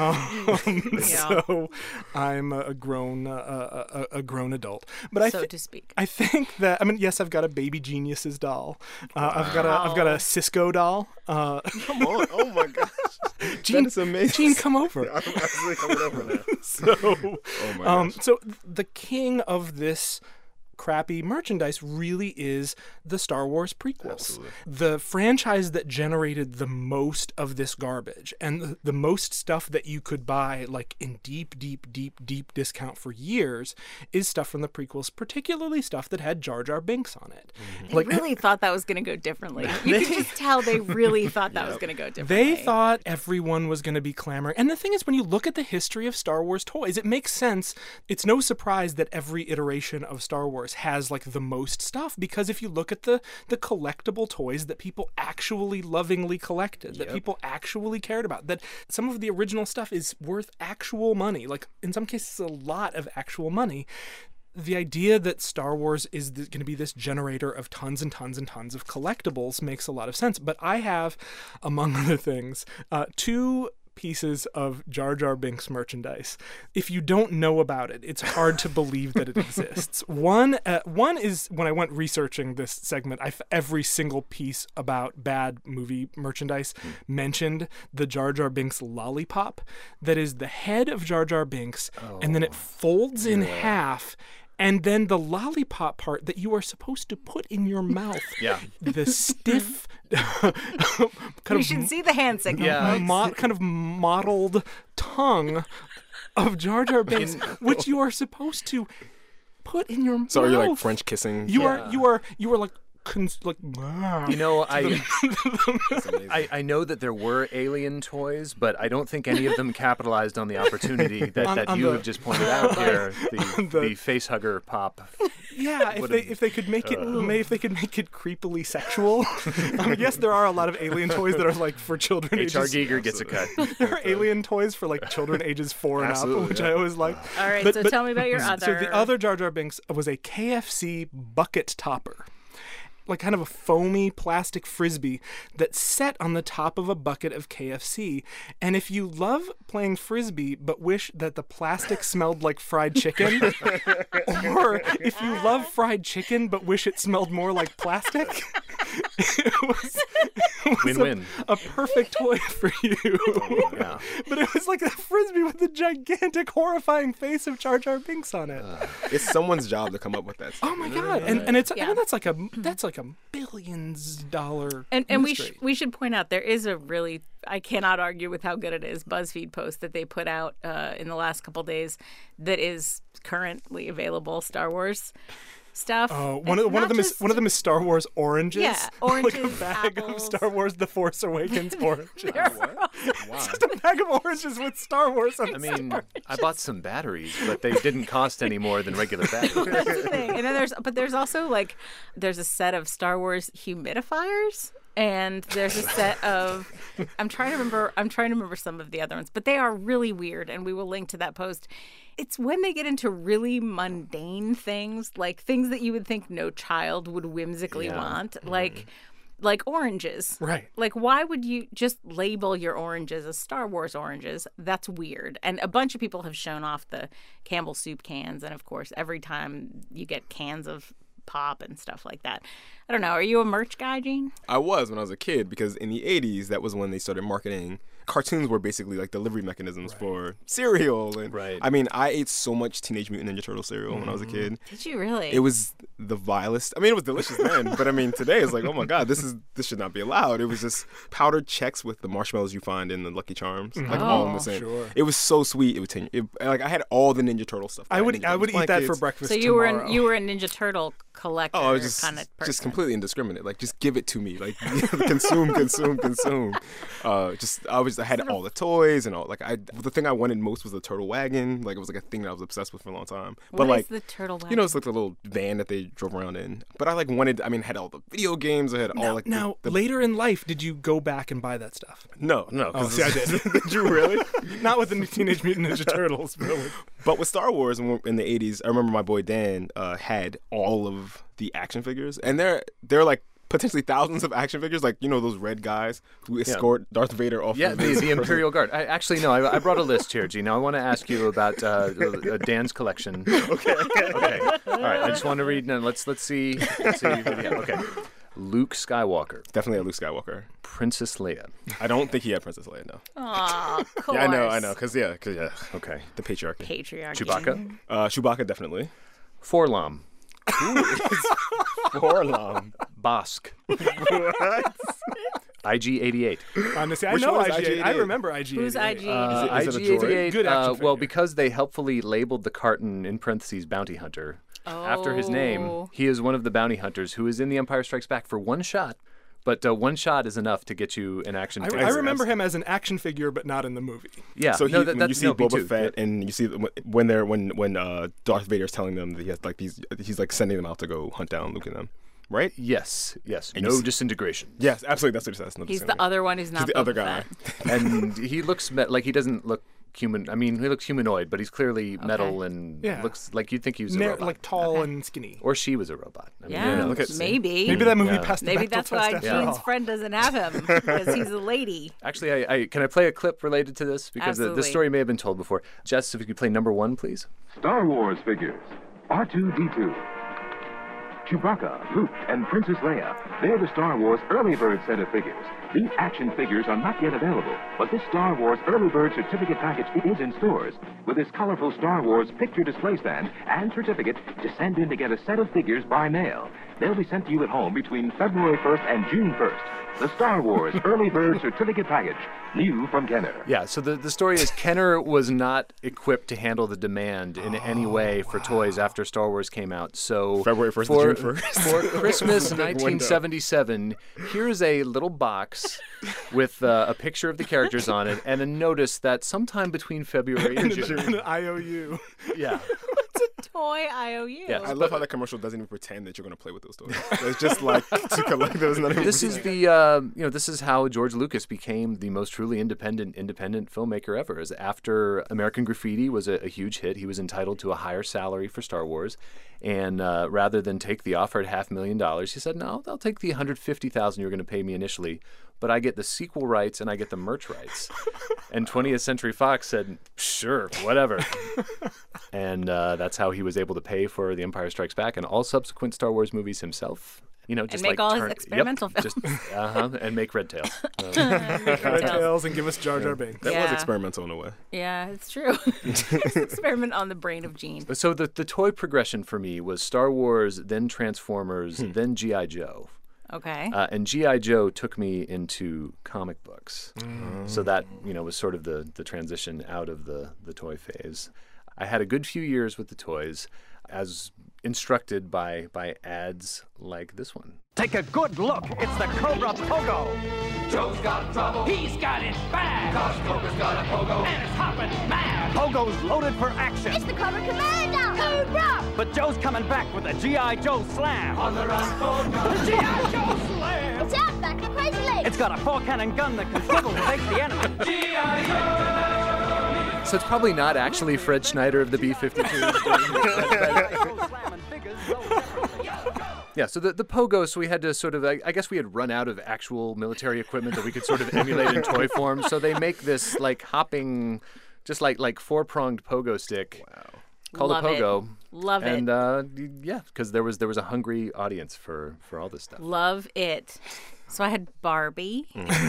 [SPEAKER 2] So I'm a grown adult, but
[SPEAKER 1] So to speak.
[SPEAKER 2] I think that yes, I've got a Baby Geniuses doll. I've got a Cisco doll.
[SPEAKER 4] Come on. Oh my gosh.
[SPEAKER 2] Gene,
[SPEAKER 4] That is amazing.
[SPEAKER 2] Gene, come over.
[SPEAKER 4] I'm actually coming over now.
[SPEAKER 2] So,
[SPEAKER 4] Oh my gosh.
[SPEAKER 2] so the king of this crappy merchandise really is the Star Wars prequels.
[SPEAKER 4] Absolutely.
[SPEAKER 2] The franchise that generated the most of this garbage and the most stuff that you could buy like in deep discount for years is stuff from the prequels, particularly stuff that had Jar Jar Binks on it.
[SPEAKER 1] They really thought that was going to go differently. You could just tell they really thought that was going to go differently.
[SPEAKER 2] They thought everyone was going to be clamoring. And the thing is, when you look at the history of Star Wars toys, it makes sense. It's no surprise that every iteration of Star Wars has like the most stuff, because if you look at the collectible toys that people actually lovingly collected, that people actually cared about, that some of the original stuff is worth actual money, like in some cases a lot of actual money. The idea that Star Wars is going to be this generator of tons and tons and tons of collectibles makes a lot of sense. But I have, among other things, 2 pieces of Jar Jar Binks merchandise. If you don't know about it, it's hard to believe that it exists. One is when I went researching this segment, every single piece about bad movie merchandise mentioned the Jar Jar Binks lollipop that is the head of Jar Jar Binks, and then it folds in half. And then the lollipop part that you are supposed to put in your mouth.
[SPEAKER 3] Yeah.
[SPEAKER 2] The stiff,
[SPEAKER 1] You should see the hand signal.
[SPEAKER 2] kind of mottled tongue of Jar Jar Binks, which you are supposed to put in your mouth.
[SPEAKER 4] So are you like French kissing?
[SPEAKER 2] You are like.
[SPEAKER 3] You know, I know that there were alien toys, but I don't think any of them capitalized on the opportunity that you have just pointed out here. The face hugger pop.
[SPEAKER 2] Yeah, if they could make it creepily sexual. Yes, there are a lot of alien toys that are like for children.
[SPEAKER 3] H.R. Giger gets a cut.
[SPEAKER 2] There are alien toys for like children ages 4 and up, which I always like.
[SPEAKER 1] All right, so tell me about your other.
[SPEAKER 2] So the other Jar Jar Binks was a KFC bucket topper. Like kind of a foamy plastic frisbee that's set on the top of a bucket of KFC. And if you love playing frisbee but wish that the plastic smelled like fried chicken, or if you love fried chicken but wish it smelled more like plastic, it was
[SPEAKER 3] win-win.
[SPEAKER 2] A perfect toy for you.
[SPEAKER 3] Yeah.
[SPEAKER 2] But it was like a frisbee with a gigantic, horrifying face of Jar Jar Binks on it.
[SPEAKER 4] It's someone's job to come up with that stuff.
[SPEAKER 2] Oh my god! And it's I mean that's like a $billions
[SPEAKER 1] and
[SPEAKER 2] industry.
[SPEAKER 1] we should point out there is a really, I cannot argue with how good it is, BuzzFeed post that they put out in the last couple days that is currently available Star Wars stuff.
[SPEAKER 2] One of them is Star Wars oranges.
[SPEAKER 1] Yeah, oranges,
[SPEAKER 2] like a bag
[SPEAKER 1] apples.
[SPEAKER 2] of Star Wars The Force Awakens oranges.
[SPEAKER 3] Wow.
[SPEAKER 2] It's just a bag of oranges with Star Wars on
[SPEAKER 3] I mean, I bought some batteries, but they didn't cost any more than regular batteries.
[SPEAKER 1] That's the thing. And then there's also like there's a set of Star Wars humidifiers. And there's a set of I'm trying to remember some of the other ones, but they are really weird, and we will link to that post. It's when they get into really mundane things, like things that you would think no child would whimsically want, like oranges.
[SPEAKER 2] Right.
[SPEAKER 1] Like, why would you just label your oranges as Star Wars oranges? That's weird. And a bunch of people have shown off the Campbell soup cans, and of course, every time you get cans of pop and stuff like that. I don't know. Are you a merch guy, Gene?
[SPEAKER 4] I was when I was a kid, because in the 80s, that was when they started marketing. Cartoons were basically like delivery mechanisms for cereal. And I mean, I ate so much Teenage Mutant Ninja Turtle cereal when I was a kid.
[SPEAKER 1] Did you really?
[SPEAKER 4] It was the vilest. I mean, it was delicious then, but I mean, today it's like, oh my God, this should not be allowed. It was just powdered Chex with the marshmallows you find in the Lucky Charms, like all in the same.
[SPEAKER 2] Sure.
[SPEAKER 4] It was so sweet. Like I had all the Ninja Turtle stuff.
[SPEAKER 2] I would eat that for breakfast.
[SPEAKER 1] So you were a Ninja Turtle collector.
[SPEAKER 4] Oh, I was just completely indiscriminate. Like, just give it to me. Like, consume. I had all the toys and all. Like, the thing I wanted most was the turtle wagon. Like, it was like a thing that I was obsessed with for a long time.
[SPEAKER 1] What
[SPEAKER 4] but
[SPEAKER 1] is the turtle wagon?
[SPEAKER 4] You know, it's like the little van that they drove around in. But I had all the video games. I had all like.
[SPEAKER 2] Now, later in life, did you go back and buy that stuff?
[SPEAKER 4] No.
[SPEAKER 2] Oh, see, I did.
[SPEAKER 4] Did you really?
[SPEAKER 2] Not with the Teenage Mutant Ninja Turtles,
[SPEAKER 4] but with Star Wars in the 80s, I remember my boy Dan had all of the action figures, and they're like potentially thousands of action figures, like, you know, those red guys who escort Darth Vader off.
[SPEAKER 3] Yeah, the Imperial Guard. I brought a list here, Gene. Now I want to ask you about Dan's collection. Okay. All right. I just want to read. Let's see. Okay. Luke Skywalker.
[SPEAKER 4] Definitely a Luke Skywalker.
[SPEAKER 3] Princess Leia.
[SPEAKER 4] I don't think he had Princess Leia, no.
[SPEAKER 1] Aw, of course.
[SPEAKER 4] Yeah, I know. Because
[SPEAKER 3] Okay.
[SPEAKER 4] The patriarchy.
[SPEAKER 3] Chewbacca.
[SPEAKER 4] Chewbacca, definitely.
[SPEAKER 3] Forlom.
[SPEAKER 4] Forlom.
[SPEAKER 3] Bosk. What? IG-88.
[SPEAKER 2] Honestly, I
[SPEAKER 4] Which
[SPEAKER 2] know
[SPEAKER 4] one is
[SPEAKER 2] IG-88.
[SPEAKER 4] IG-88?
[SPEAKER 2] I remember IG-88.
[SPEAKER 1] Who's IG-88?
[SPEAKER 4] Is it a droid?
[SPEAKER 3] IG-88.
[SPEAKER 2] Good action figure.
[SPEAKER 3] Well, because they helpfully labeled the carton in parentheses bounty hunter after his name, he is one of the bounty hunters who is in The Empire Strikes Back for one shot. But one shot is enough to get you an action figure.
[SPEAKER 2] I remember him as an action figure, but not in the movie.
[SPEAKER 3] Yeah.
[SPEAKER 4] So
[SPEAKER 3] when
[SPEAKER 4] you see Boba Fett, and you see when Darth Vader's telling them that he has like he's like sending them out to go hunt down Luke and them, right?
[SPEAKER 3] Yes.
[SPEAKER 4] And
[SPEAKER 3] no disintegration.
[SPEAKER 4] Yes, absolutely. That's what he says. No
[SPEAKER 1] He's the other one who's not
[SPEAKER 4] the
[SPEAKER 1] Boba
[SPEAKER 4] other guy.
[SPEAKER 1] Fett.
[SPEAKER 3] And he looks like he doesn't look human. I mean, he looks humanoid, but he's clearly metal and looks like you'd think he was a robot.
[SPEAKER 2] Like tall and skinny.
[SPEAKER 3] Or she was a robot. I mean,
[SPEAKER 1] Yeah,
[SPEAKER 3] look at
[SPEAKER 1] maybe.
[SPEAKER 2] Maybe that movie passed the
[SPEAKER 1] Maybe
[SPEAKER 2] Bechdel
[SPEAKER 1] that's
[SPEAKER 2] test
[SPEAKER 1] why
[SPEAKER 2] after
[SPEAKER 1] Gene's
[SPEAKER 2] all.
[SPEAKER 1] friend doesn't have him, because he's a lady.
[SPEAKER 3] Actually, I can I play a clip related to this? Because
[SPEAKER 1] Absolutely.
[SPEAKER 3] this story may have been told before. Jess, if you could play number 1, please.
[SPEAKER 8] Star Wars figures. R2-D2. Chewbacca, Luke, and Princess Leia. They're the Star Wars Early Bird set of figures. These action figures are not yet available, but this Star Wars Early Bird certificate package is in stores with this colorful Star Wars picture display stand and certificate to send in to get a set of figures by mail. They'll be sent to you at home between February 1st and June 1st. The Star Wars Early Bird certificate package, new from Kenner.
[SPEAKER 3] Yeah, so the story is Kenner was not equipped to handle the demand in any way for toys after Star Wars came out. So
[SPEAKER 4] February 1st
[SPEAKER 3] for,
[SPEAKER 4] to June 1st.
[SPEAKER 3] for Christmas
[SPEAKER 4] Big window.
[SPEAKER 3] 1977, here's a little box with a picture of the characters on it and a notice that sometime between February and June.
[SPEAKER 2] An IOU.
[SPEAKER 3] Yeah.
[SPEAKER 1] Toy IOU.
[SPEAKER 3] Yes.
[SPEAKER 4] I love how that commercial doesn't even pretend that you're going to play with those toys. It's just like to collect those.
[SPEAKER 3] This is the this is how George Lucas became the most truly independent filmmaker ever. Is after American Graffiti was a huge hit, he was entitled to a higher salary for Star Wars, and rather than take the offered $500,000, he said, "No, I'll take the $150,000 you're going to pay me initially, but I get the sequel rights and I get the merch rights." And 20th Century Fox said, "Sure, whatever." And that's how he was able to pay for The Empire Strikes Back and all subsequent Star Wars movies himself. You know, just
[SPEAKER 1] make
[SPEAKER 3] like
[SPEAKER 1] all his experimental films.
[SPEAKER 3] And make Red Tail.
[SPEAKER 2] Red Tails and give us Jar Jar Binks.
[SPEAKER 4] That was experimental in a way.
[SPEAKER 1] Yeah, it's true. It's an experiment on the brain of Gene.
[SPEAKER 3] So the toy progression for me was Star Wars, then Transformers, then G.I. Joe.
[SPEAKER 1] Okay.
[SPEAKER 3] And G.I. Joe took me into comic books. So that, was sort of the transition out of the toy phase. I had a good few years with the toys, as instructed by ads like this one.
[SPEAKER 9] Take a good look. It's the Cobra Pogo.
[SPEAKER 10] Joe's got trouble. He's got it bad. Cause Cobra's got a Pogo. And it's hopping mad.
[SPEAKER 9] Pogo's loaded for action.
[SPEAKER 11] It's the Cobra Commando. Cobra!
[SPEAKER 9] But Joe's coming back with a G.I. Joe Slam.
[SPEAKER 10] On the run for the G.I. Joe Slam.
[SPEAKER 11] It's out back in Crazy Legs.
[SPEAKER 9] It's got a 4-cannon gun that can swivel to face the enemy.
[SPEAKER 10] G.I. Joe.
[SPEAKER 3] So it's probably not actually Fred Schneider of the B-52s. Yeah, so the Pogo, so we had to sort of, I guess we had run out of actual military equipment that we could sort of emulate in toy form. So they make this like hopping, just like 4-pronged pogo stick. Wow. Called
[SPEAKER 1] Love
[SPEAKER 3] a Pogo.
[SPEAKER 1] It. Love it.
[SPEAKER 3] And yeah, because there was a hungry audience for all this stuff.
[SPEAKER 1] Love it. So I had Barbie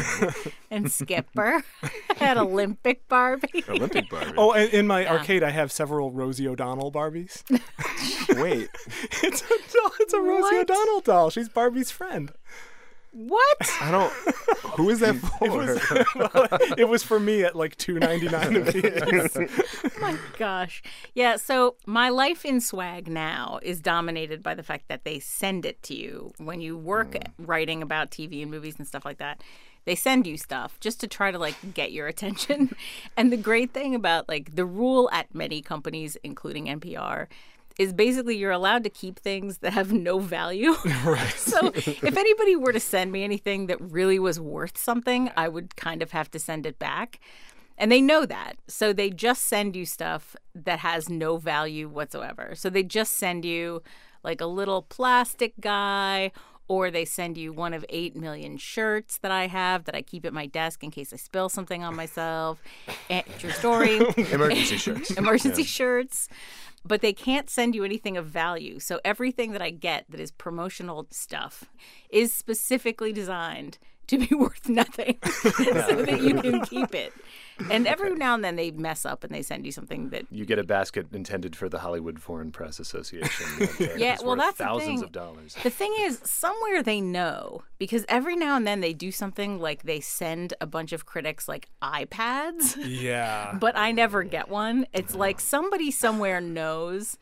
[SPEAKER 1] and Skipper. I had Olympic Barbie.
[SPEAKER 4] Olympic Barbie.
[SPEAKER 2] Oh, and in my arcade, I have several Rosie O'Donnell Barbies.
[SPEAKER 4] Wait.
[SPEAKER 2] It's a doll. It's a Rosie O'Donnell doll. She's Barbie's friend.
[SPEAKER 1] What?
[SPEAKER 4] I don't. Who is that for?
[SPEAKER 2] It was for me at like $2.99 a piece.
[SPEAKER 1] Oh my gosh. Yeah, so my life in swag now is dominated by the fact that they send it to you when you work writing about TV and movies and stuff like that. They send you stuff just to try to like get your attention. And the great thing about like the rule at many companies, including NPR, is basically you're allowed to keep things that have no value.
[SPEAKER 2] Right.
[SPEAKER 1] So if anybody were to send me anything that really was worth something, I would kind of have to send it back. And they know that. So they just send you stuff that has no value whatsoever. So they just send you like a little plastic guy, or they send you one of 8 million shirts that I have that I keep at my desk in case I spill something on myself. True story.
[SPEAKER 3] Emergency shirts.
[SPEAKER 1] Emergency shirts. But they can't send you anything of value. So everything that I get that is promotional stuff is specifically designed to be worth nothing so that you can keep it. And every now and then they mess up and they send you something that...
[SPEAKER 3] You get a basket intended for the Hollywood Foreign Press Association.
[SPEAKER 1] Yeah, well, that's
[SPEAKER 3] thousands
[SPEAKER 1] the
[SPEAKER 3] of dollars.
[SPEAKER 1] The thing is, somewhere they know, because every now and then they do something like they send a bunch of critics like iPads.
[SPEAKER 2] Yeah.
[SPEAKER 1] But I never get one. It's like somebody somewhere knows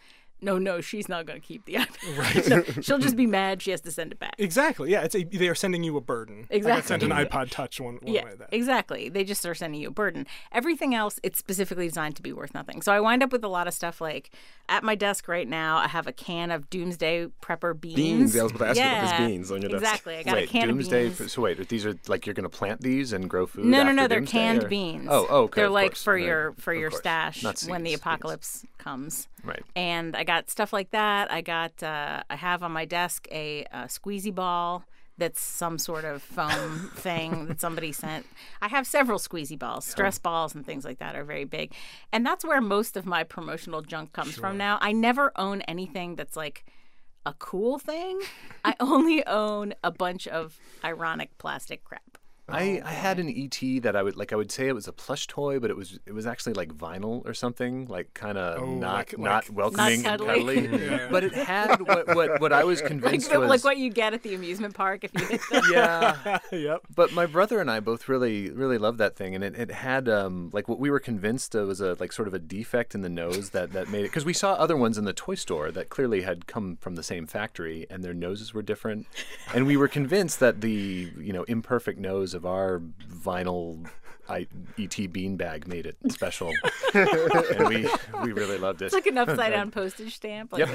[SPEAKER 1] no, she's not going to keep the iPad. Right. No, she'll just be mad she has to send it back.
[SPEAKER 2] Exactly. Yeah, they are sending you a burden.
[SPEAKER 1] Exactly.
[SPEAKER 2] I got sent an iPod Touch one way.
[SPEAKER 1] Exactly. They just are sending you a burden. Everything else, it's specifically designed to be worth nothing. So I wind up with a lot of stuff like at my desk right now, I have a can of Doomsday Prepper beans.
[SPEAKER 4] Beans. I was about to ask you about those beans on your desk.
[SPEAKER 1] Exactly. I got a can
[SPEAKER 3] Doomsday,
[SPEAKER 1] of beans.
[SPEAKER 3] So wait, these are like you're going to plant these and grow food?
[SPEAKER 1] No,
[SPEAKER 3] after
[SPEAKER 1] they're
[SPEAKER 3] Doomsday,
[SPEAKER 1] canned
[SPEAKER 3] or?
[SPEAKER 1] beans.
[SPEAKER 3] Oh, okay.
[SPEAKER 1] They're
[SPEAKER 3] of
[SPEAKER 1] like
[SPEAKER 3] course.
[SPEAKER 1] for your
[SPEAKER 3] Of
[SPEAKER 1] stash
[SPEAKER 3] Not
[SPEAKER 1] when the
[SPEAKER 3] seeds,
[SPEAKER 1] apocalypse comes.
[SPEAKER 3] Right.
[SPEAKER 1] And I got stuff like that. I have on my desk a squeezy ball that's some sort of foam thing that somebody sent. I have several squeezy balls. Stress balls and things like that are very big. And that's where most of my promotional junk comes from now. I never own anything that's like a cool thing. I only own a bunch of ironic plastic crap.
[SPEAKER 3] I had an E.T. that I would say it was a plush toy, but it was actually like vinyl or something, like kind of not welcoming
[SPEAKER 1] not
[SPEAKER 3] and cuddly.
[SPEAKER 2] Yeah.
[SPEAKER 3] But it had what I was convinced was
[SPEAKER 1] like what you get at the amusement park if you hit them.
[SPEAKER 3] Yeah.
[SPEAKER 2] Yep.
[SPEAKER 3] But my brother and I both really loved that thing, and it had like what we were convinced was a like sort of a defect in the nose that made it, because we saw other ones in the toy store that clearly had come from the same factory and their noses were different, and we were convinced that the imperfect nose of our vinyl E.T. beanbag made it special, and we really loved it.
[SPEAKER 1] It's like an upside down postage stamp. Like
[SPEAKER 3] Yep.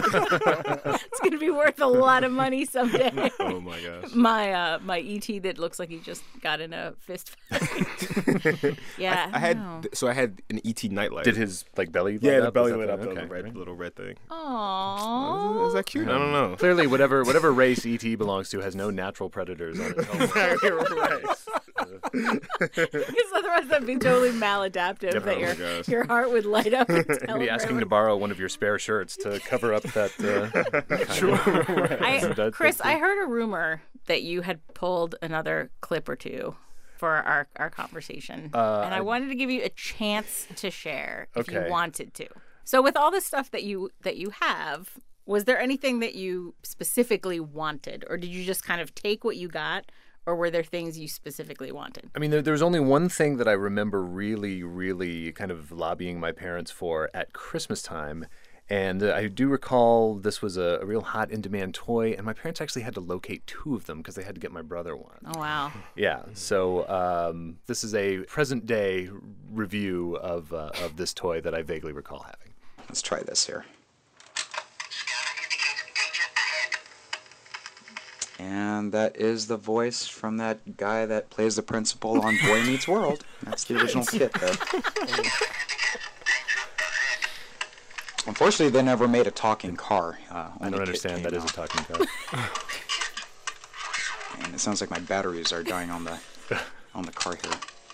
[SPEAKER 1] It's going to be worth a lot of money someday.
[SPEAKER 4] Oh my gosh.
[SPEAKER 1] My E.T. that looks like he just got in a fist fight. Yeah.
[SPEAKER 4] I had an E.T. nightlight.
[SPEAKER 3] Did his like belly?
[SPEAKER 4] Yeah,
[SPEAKER 3] light
[SPEAKER 4] the
[SPEAKER 3] up?
[SPEAKER 4] belly
[SPEAKER 3] Was
[SPEAKER 4] lit
[SPEAKER 3] that
[SPEAKER 4] up.
[SPEAKER 3] the-
[SPEAKER 4] The
[SPEAKER 3] okay.
[SPEAKER 4] little red thing.
[SPEAKER 1] Aww.
[SPEAKER 4] Is that cute? I don't know.
[SPEAKER 3] Clearly, whatever race E.T. belongs to has no natural predators on its home.
[SPEAKER 1] Because otherwise that'd be totally maladaptive.
[SPEAKER 3] Oh
[SPEAKER 1] that
[SPEAKER 3] my gosh.
[SPEAKER 1] your heart would light up. And
[SPEAKER 3] You'd
[SPEAKER 1] tell
[SPEAKER 3] be asking
[SPEAKER 1] everyone.
[SPEAKER 3] to borrow one of your spare shirts to cover up that.
[SPEAKER 1] Chris, I heard a rumor that you had pulled another clip or two for our conversation, and I wanted to give you a chance to share if you
[SPEAKER 3] Okay.
[SPEAKER 1] wanted to. So, with all the stuff that you have, was there anything that you specifically wanted, or did you just kind of take what you got, or were there things you specifically wanted?
[SPEAKER 3] I mean, there was only one thing that I remember really, really kind of lobbying my parents for at Christmas time. And I do recall this was a real hot in-demand toy, and my parents actually had to locate two of them because they had to get my brother one.
[SPEAKER 1] Oh, wow.
[SPEAKER 3] Yeah, so this is a present-day review of this toy that I vaguely recall having.
[SPEAKER 12] Let's try this here. And that is the voice from that guy that plays the principal on Boy Meets World. That's the original Kit there. Unfortunately, they never made a talking car.
[SPEAKER 3] I don't understand. That is a talking car.
[SPEAKER 12] And it sounds like my batteries are dying on the car here.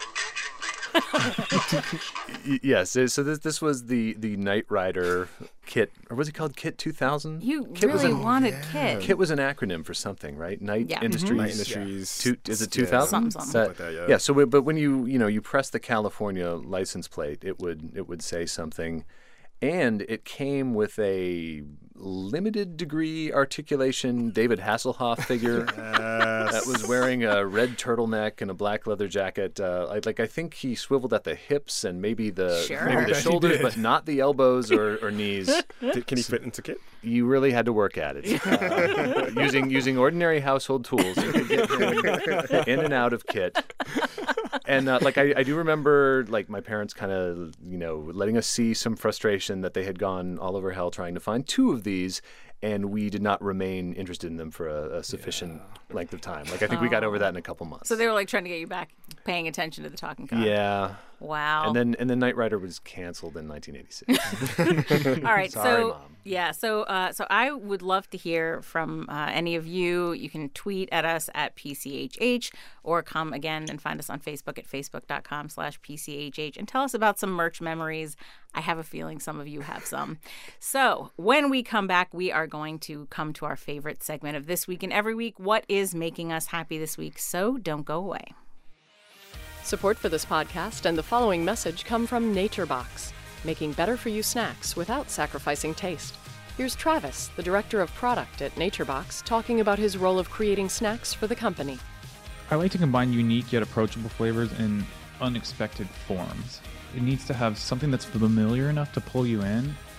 [SPEAKER 3] Yes, so this was the Knight Rider Kit, or was it called Kit 2000?
[SPEAKER 1] You
[SPEAKER 3] Kit
[SPEAKER 1] really wanted Kit.
[SPEAKER 3] Kit was an acronym for something, right? Knight
[SPEAKER 1] Yeah.
[SPEAKER 3] Industries.
[SPEAKER 1] Mhm.
[SPEAKER 4] Knight Industries.
[SPEAKER 3] Is it 2000?
[SPEAKER 1] Something
[SPEAKER 4] like that, yeah.
[SPEAKER 3] Yeah. So, but when you press the California license plate, it would say something, and it came with a limited degree articulation David Hasselhoff figure that was wearing a red turtleneck and a black leather jacket. I think he swiveled at the hips and maybe the shoulders,
[SPEAKER 2] did.
[SPEAKER 3] but not the elbows or knees.
[SPEAKER 4] Can he fit into Kit?
[SPEAKER 3] You really had to work at it. Using ordinary household tools, you could get him in and out of Kit. And I do remember my parents kind of letting us see some frustration that they had gone all over hell trying to find two of these, and we did not remain interested in them for a sufficient length of time. I think we got over that in a couple months.
[SPEAKER 1] So they were trying to get you back paying attention to the talking car.
[SPEAKER 3] Yeah.
[SPEAKER 1] Wow.
[SPEAKER 3] And then Knight Rider was canceled in 1986.
[SPEAKER 1] All right.
[SPEAKER 3] Sorry,
[SPEAKER 1] so
[SPEAKER 3] Mom.
[SPEAKER 1] yeah. So I would love to hear from any of you. You can tweet at us at PCHH, or come again and find us on Facebook at facebook.com/PCHH and tell us about some merch memories. I have a feeling some of you have some. So when we come back, we are going to come to our favorite segment of This Week and Every Week. What is making us happy this week? So don't go away.
[SPEAKER 7] Support for this podcast and the following message come from NatureBox, making better-for-you snacks without sacrificing taste. Here's Travis, the director of product at NatureBox, talking about his role of creating snacks for the company.
[SPEAKER 13] I like to combine unique yet approachable flavors in unexpected forms. It needs to have something that's familiar enough to pull you in,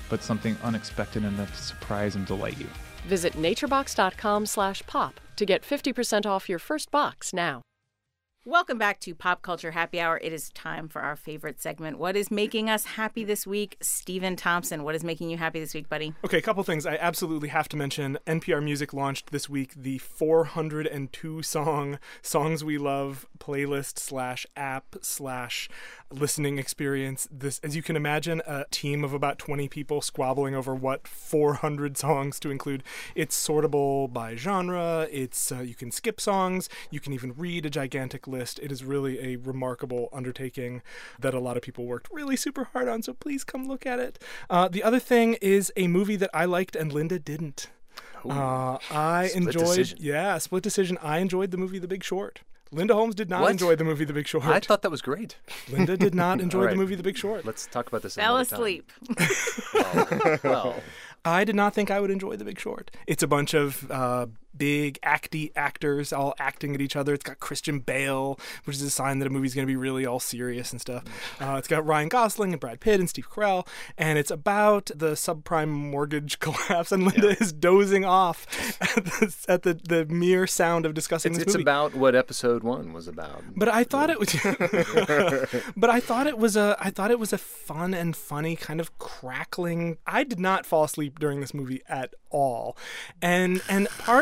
[SPEAKER 13] but something unexpected enough to surprise and delight you.
[SPEAKER 7] Visit naturebox.com/pop to get 50% off your first box now.
[SPEAKER 1] Welcome back to Pop Culture Happy Hour. It is time for our favorite segment. What is making us happy this week? Stephen Thompson, what is making you happy this week, buddy?
[SPEAKER 2] Okay, a couple things. I absolutely have to mention NPR Music launched this week the 402-song Songs We Love playlist /app/listening experience. This, as you can imagine, a team of about 20 people squabbling over what 400 songs to include. It's sortable by genre. It's you can skip songs. You can even read a gigantic list. It is really a remarkable undertaking that a lot of people worked really super hard on, so please come look at it. The other thing is a movie that I liked and Linda didn't. I enjoyed...
[SPEAKER 3] Decision.
[SPEAKER 2] Yeah, split decision. I enjoyed the movie The Big Short. Linda Holmes did not enjoy the movie The Big Short.
[SPEAKER 3] I thought that was great.
[SPEAKER 2] Linda did not enjoy the movie The Big Short.
[SPEAKER 3] Let's talk about this
[SPEAKER 1] Fell
[SPEAKER 3] another time.
[SPEAKER 1] asleep.
[SPEAKER 3] Well,
[SPEAKER 2] I did not think I would enjoy The Big Short. It's a bunch of big actors all acting at each other. It's got Christian Bale, which is a sign that a movie's going to be really all serious and stuff. It's got Ryan Gosling and Brad Pitt and Steve Carell, and it's about the subprime mortgage collapse, and Linda is dozing off at the mere sound of discussing this movie.
[SPEAKER 3] It's about what episode 1 was about.
[SPEAKER 2] But I thought it was But I thought it was a fun and funny kind of crackling. I did not fall asleep during this movie at all. And part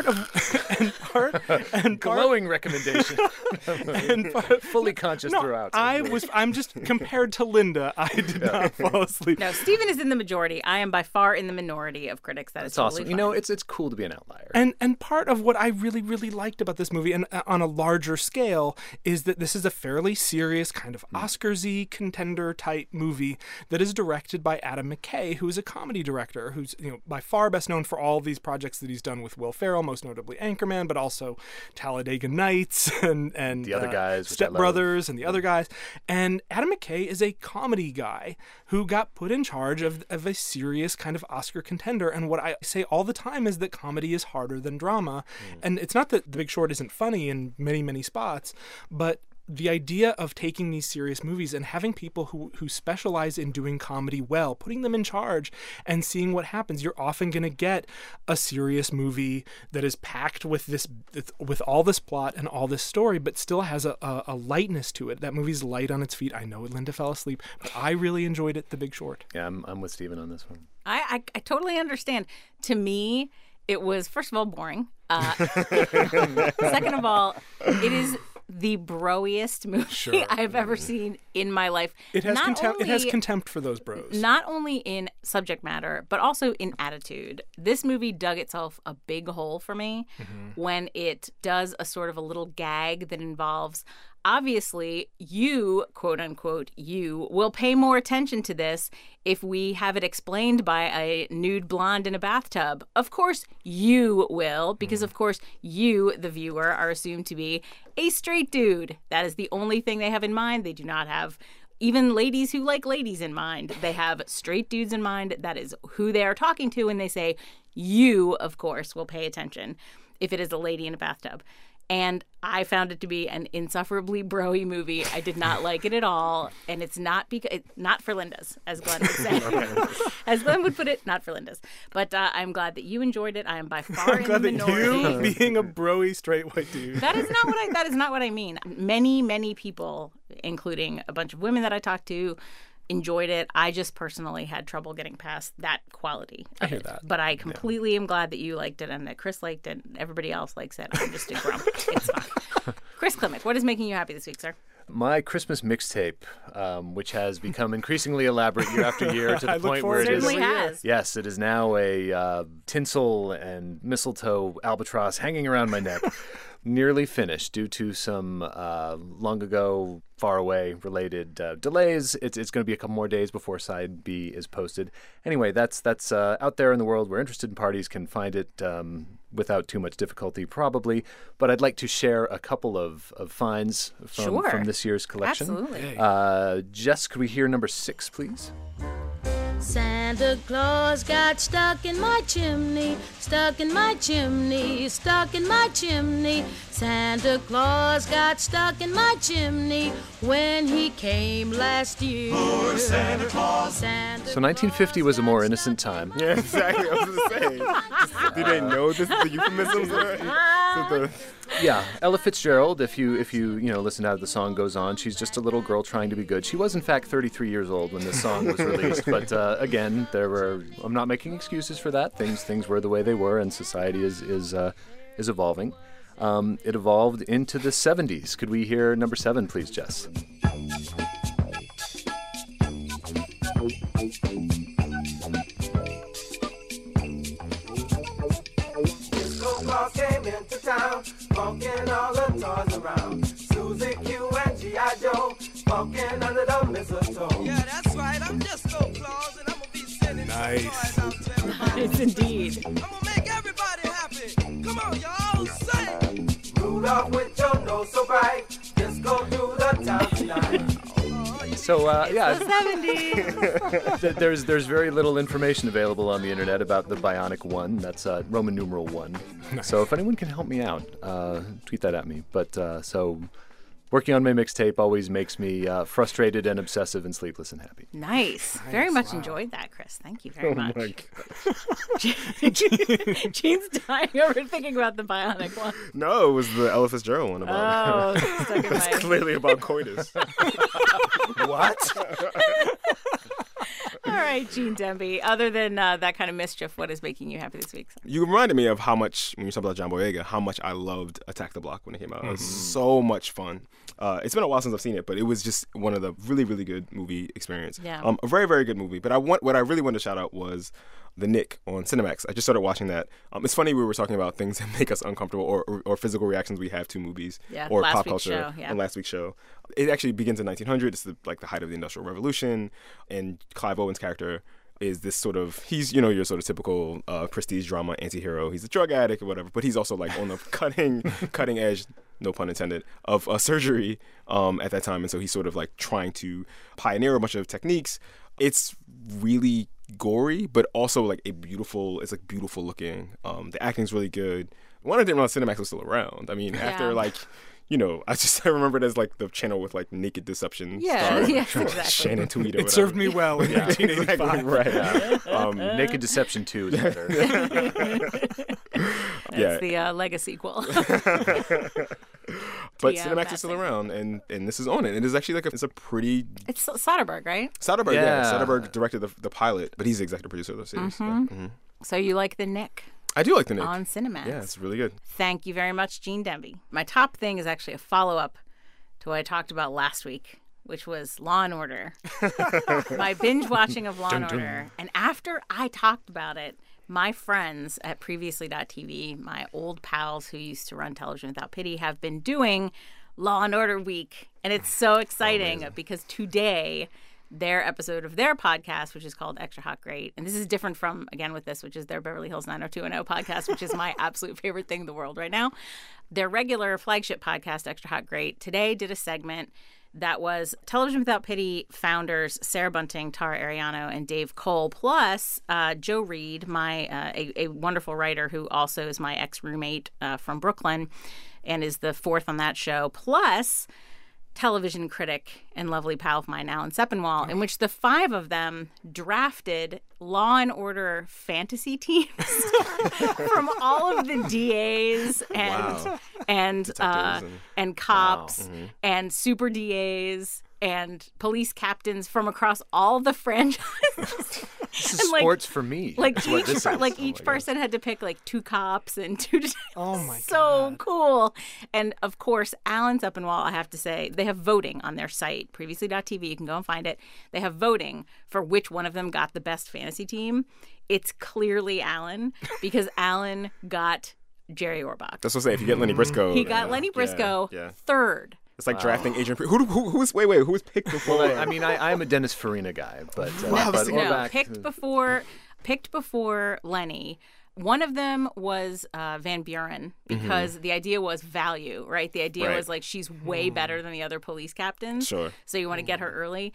[SPEAKER 3] glowing recommendation. Fully conscious throughout.
[SPEAKER 2] I'm just compared to Linda, I did not fall asleep.
[SPEAKER 1] No, Stephen is in the majority. I am by far in the minority of critics. That's totally
[SPEAKER 3] awesome.
[SPEAKER 1] Fine.
[SPEAKER 3] You know, it's cool to be an outlier.
[SPEAKER 2] And part of what I really, really liked about this movie, and on a larger scale, is that this is a fairly serious kind of Oscars-y contender type movie that is directed by Adam McKay, who is a comedy director, who's by far best known for all these projects that he's done with Will Ferrell, most notably Anchorman, but also Talladega Nights and
[SPEAKER 3] the other guys,
[SPEAKER 2] Step Brothers, and the other guys. And Adam McKay is a comedy guy who got put in charge of a serious kind of Oscar contender. And what I say all the time is that comedy is harder than drama. And it's not that The Big Short isn't funny in many, many spots, but the idea of taking these serious movies and having people who specialize in doing comedy well, putting them in charge and seeing what happens. You're often going to get a serious movie that is packed with all this plot and all this story, but still has a lightness to it. That movie's light on its feet. I know Linda fell asleep, but I really enjoyed it, The Big Short.
[SPEAKER 3] Yeah, I'm with Stephen on this one.
[SPEAKER 1] I totally understand. To me, it was, first of all, boring. Second of all, it is the broiest movie I've ever seen in my life.
[SPEAKER 2] It has contempt for those bros.
[SPEAKER 1] Not only in subject matter, but also in attitude. This movie dug itself a big hole for me when it does a sort of a little gag that involves, obviously, you, quote unquote, you will pay more attention to this if we have it explained by a nude blonde in a bathtub. Of course you will, because of course you, the viewer, are assumed to be a straight dude. That is the only thing they have in mind. They do not have even ladies who like ladies in mind. They have straight dudes in mind. That is who they are talking to when they say you, of course, will pay attention if it is a lady in a bathtub. And I found it to be an insufferably bro-y movie. I did not like it at all. And it's not not for Linda's, as Glenn would say. As Glenn would put it, not for Linda's. But I'm glad that you enjoyed it. I am by far in the minority.
[SPEAKER 2] That you, being a bro-y straight white dude.
[SPEAKER 1] That is not what I mean. Many, many people, including a bunch of women that I talked to, enjoyed it. I just personally had trouble getting past that quality.
[SPEAKER 2] I hear that.
[SPEAKER 1] But I completely am glad that you liked it and that Chris liked it and everybody else likes it. I'm just a grump. It's fine. Chris Klimek, what is making you happy this week, sir?
[SPEAKER 3] My Christmas mixtape, which has become increasingly elaborate year after year to the point where it is. Yes, it is now a tinsel and mistletoe albatross hanging around my neck. Nearly finished due to some long ago, far away related delays. It's going to be a couple more days before side B is posted. Anyway, that's out there in the world where interested parties can find it without too much difficulty, probably. But I'd like to share a couple of finds from this year's collection.
[SPEAKER 1] Absolutely.
[SPEAKER 3] Jess, could we hear number 6, please?
[SPEAKER 14] Santa Claus got stuck in my chimney, stuck in my chimney, stuck in my chimney. Santa Claus got stuck in my chimney when he came last year. Poor Santa Claus.
[SPEAKER 3] So 1950 was a more innocent time.
[SPEAKER 4] Yeah, exactly. I was going to say. Do they know this is the euphemisms?
[SPEAKER 3] Yeah, Ella Fitzgerald, if you listen to how the song goes on, she's just a little girl trying to be good. She was, in fact, 33 years old when this song was released. But again, I'm not making excuses for that. Things were the way they were, and society is evolving. It evolved into the 70s. Could we hear number 7, please, Jess?
[SPEAKER 15] Claus came into town, funkin' all the toys around. Susie Q and G.I. Joe, funkin' under the mistletoe. Yeah, that's right, I'm Disco Claus, and I'm gonna be sending toys out to everybody.
[SPEAKER 1] Nice indeed.
[SPEAKER 15] I'm gonna make everybody happy. Come on, y'all, sing. Rudolph with your nose so bright, Disco through the town tonight.
[SPEAKER 3] So, yeah.
[SPEAKER 1] The 70s.
[SPEAKER 3] There's very little information available on the internet about the Bionic 1. That's Roman numeral 1. Nice. So if anyone can help me out, tweet that at me. But so working on my mixtape always makes me frustrated and obsessive and sleepless and happy.
[SPEAKER 1] Nice. Very much enjoyed that, Chris. Thank you very much.
[SPEAKER 4] My
[SPEAKER 1] Gene's dying over thinking about the Bionic 1.
[SPEAKER 4] No, it was the Ella Fitzgerald one about.
[SPEAKER 1] Oh,
[SPEAKER 4] it's clearly about coitus.
[SPEAKER 3] What?
[SPEAKER 1] All right, Gene Demby. Other than that kind of mischief, what is making you happy this week?
[SPEAKER 4] You reminded me of how much, when you talk about John Boyega, how much I loved Attack the Block when it came out. It was so much fun. It's been a while since I've seen it, but it was just one of the really, really good movie experience.
[SPEAKER 1] Yeah.
[SPEAKER 4] A very, very good movie. But what I really wanted to shout out was The Knick on Cinemax. I just started watching that. It's funny we were talking about things that make us uncomfortable or physical reactions we have to movies or pop culture on last week's show. It actually begins in 1900. It's the height of the Industrial Revolution, and Clive Owen's character is this sort of, he's, your sort of typical prestige drama anti-hero. He's a drug addict or whatever, but he's also like on the cutting edge, no pun intended, of surgery at that time. And so he's sort of like trying to pioneer a bunch of techniques. It's really gory, but also like beautiful looking. The acting's really good. One, I didn't realize Cinemax was still around. I mean, after I remember it as like the channel with like Naked Deception star.
[SPEAKER 1] Yes, exactly.
[SPEAKER 4] Shannon Tweed or
[SPEAKER 2] It served me well in 1985.
[SPEAKER 4] Exactly, right.
[SPEAKER 3] Naked Deception 2 is better.
[SPEAKER 1] That's the Lega sequel.
[SPEAKER 4] But Cinemax is still around, and this is on it. It is actually
[SPEAKER 1] it's Soderbergh, right?
[SPEAKER 4] Soderbergh, yeah. Soderbergh directed the pilot, but he's the executive producer of the series.
[SPEAKER 1] Mm-hmm.
[SPEAKER 4] Yeah. Mm-hmm.
[SPEAKER 1] So you like The Knick?
[SPEAKER 4] I do like The Knick.
[SPEAKER 1] On Cinemax.
[SPEAKER 4] Yeah, it's really good.
[SPEAKER 1] Thank you very much, Gene Demby. My top thing is actually a follow-up to what I talked about last week, which was Law & Order. My binge watching of Law & Order. And after I talked about it, my friends at Previously.tv, my old pals who used to run Television Without Pity, have been doing Law & Order Week. And it's so exciting because today, their episode of their podcast, which is called Extra Hot Great, and this is different from, again, with this, which is their Beverly Hills 90210 podcast, which is my absolute favorite thing in the world right now. Their regular flagship podcast, Extra Hot Great, today did a segment that was Television Without Pity founders Sarah Bunting, Tara Ariano, and Dave Cole, plus Joe Reed, a wonderful writer who also is my ex-roommate from Brooklyn and is the fourth on that show, plus television critic and lovely pal of mine, Alan Sepinwall, in which the five of them drafted Law and Order fantasy teams from all of the DAs and cops and super DAs and police captains from across all the franchises.
[SPEAKER 3] This is sports for me.
[SPEAKER 1] Each person had to pick like two cops and two detectives.
[SPEAKER 2] Oh my god.
[SPEAKER 1] So cool. And of course, Alan Sepinwall, I have to say, they have voting on their site, Previously.tv. You can go and find it. They have voting for which one of them got the best fantasy team. It's clearly Alan because Alan got Jerry Orbach.
[SPEAKER 4] That's what I say. If you get Lenny Briscoe.
[SPEAKER 1] He got Lenny Briscoe third.
[SPEAKER 4] It's like drafting Adrian. Who was picked before?
[SPEAKER 3] Well, I mean, I'm a Dennis Farina guy, but
[SPEAKER 1] picked before Lenny. One of them was Van Buren because the idea was value, right? The idea was like she's way better than the other police captains.
[SPEAKER 4] Sure.
[SPEAKER 1] So you want to get her early.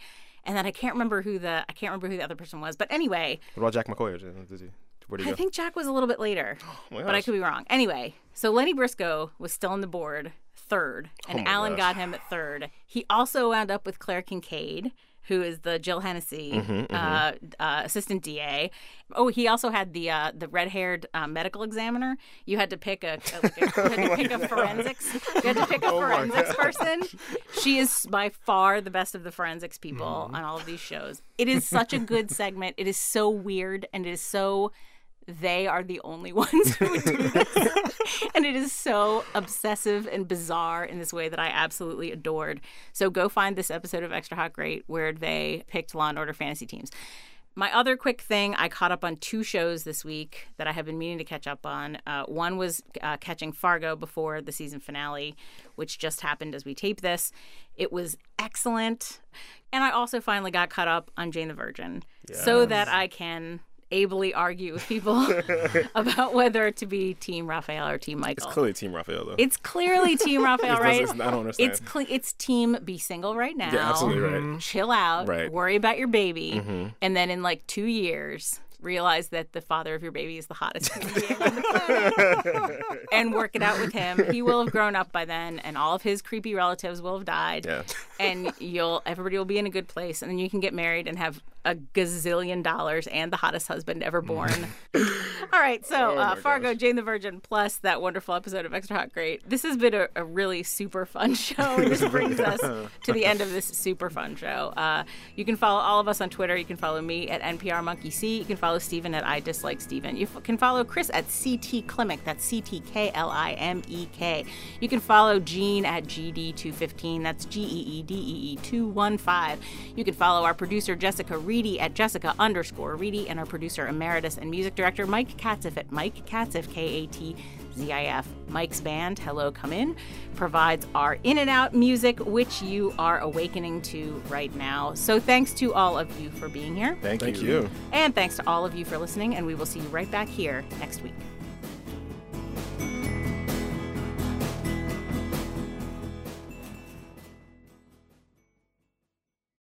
[SPEAKER 1] And then I can't remember who the other person was. But anyway.
[SPEAKER 4] What about Jack McCoy? Where'd he go?
[SPEAKER 1] I think Jack was a little bit later,
[SPEAKER 4] my
[SPEAKER 1] but I
[SPEAKER 4] gosh.
[SPEAKER 1] could be wrong. Anyway, so Lenny Briscoe was still on the board, third, and
[SPEAKER 4] Oh my
[SPEAKER 1] Alan
[SPEAKER 4] gosh.
[SPEAKER 1] got him at third. He also wound up with Claire Kincaid, who is the Jill Hennessy assistant DA. Oh, he also had the red-haired medical examiner. You had to pick a forensics. You had to pick a forensics person. She is by far the best of the forensics people on all of these shows. It is such a good segment. It is so weird, and it is so. They are the only ones who would do this. And it is so obsessive and bizarre in this way that I absolutely adored. So go find this episode of Extra Hot Great where they picked Law & Order fantasy teams. My other quick thing, I caught up on 2 shows this week that I have been meaning to catch up on. One was catching Fargo before the season finale, which just happened as we tape this. It was excellent. And I also finally got caught up on Jane the Virgin so that I can ably argue with people about whether to be Team Raphael or Team Michael.
[SPEAKER 4] It's clearly Team Raphael, though.
[SPEAKER 1] It's clearly Team Raphael, right?
[SPEAKER 4] I don't understand.
[SPEAKER 1] It's Team be single right now.
[SPEAKER 4] Yeah, absolutely right.
[SPEAKER 1] Chill out.
[SPEAKER 4] Right.
[SPEAKER 1] Worry about your baby. And then in like 2 years, realize that the father of your baby is the hottest human being on the planet and work it out with him. He will have grown up by then, and all of his creepy relatives will have died.
[SPEAKER 4] Yeah.
[SPEAKER 1] And everybody will be in a good place, and then you can get married and have a gazillion dollars and the hottest husband ever born. All right, so Fargo, Jane the Virgin, plus that wonderful episode of Extra Hot Great. This has been a really super fun show. And this brings us to the end of this super fun show. You can follow all of us on Twitter. You can follow me at NPRMonkeyC. You can follow Steven at I Dislike Steven. You can follow Chris at CT Klimek. That's CTKLIMEK. You can follow Gene at GD215. That's GEEDEE215. You can follow our producer Jessica Reedy at Jessica_Reedy, and our producer emeritus and music director Mike Katzif at Mike Katzif, KATZIF. Mike's band, Hello Come In, provides our in and out music, which you are awakening to right now. So thanks to all of you for being here.
[SPEAKER 3] Thank you.
[SPEAKER 1] And thanks to all of you for listening, and we will see you right back here next week.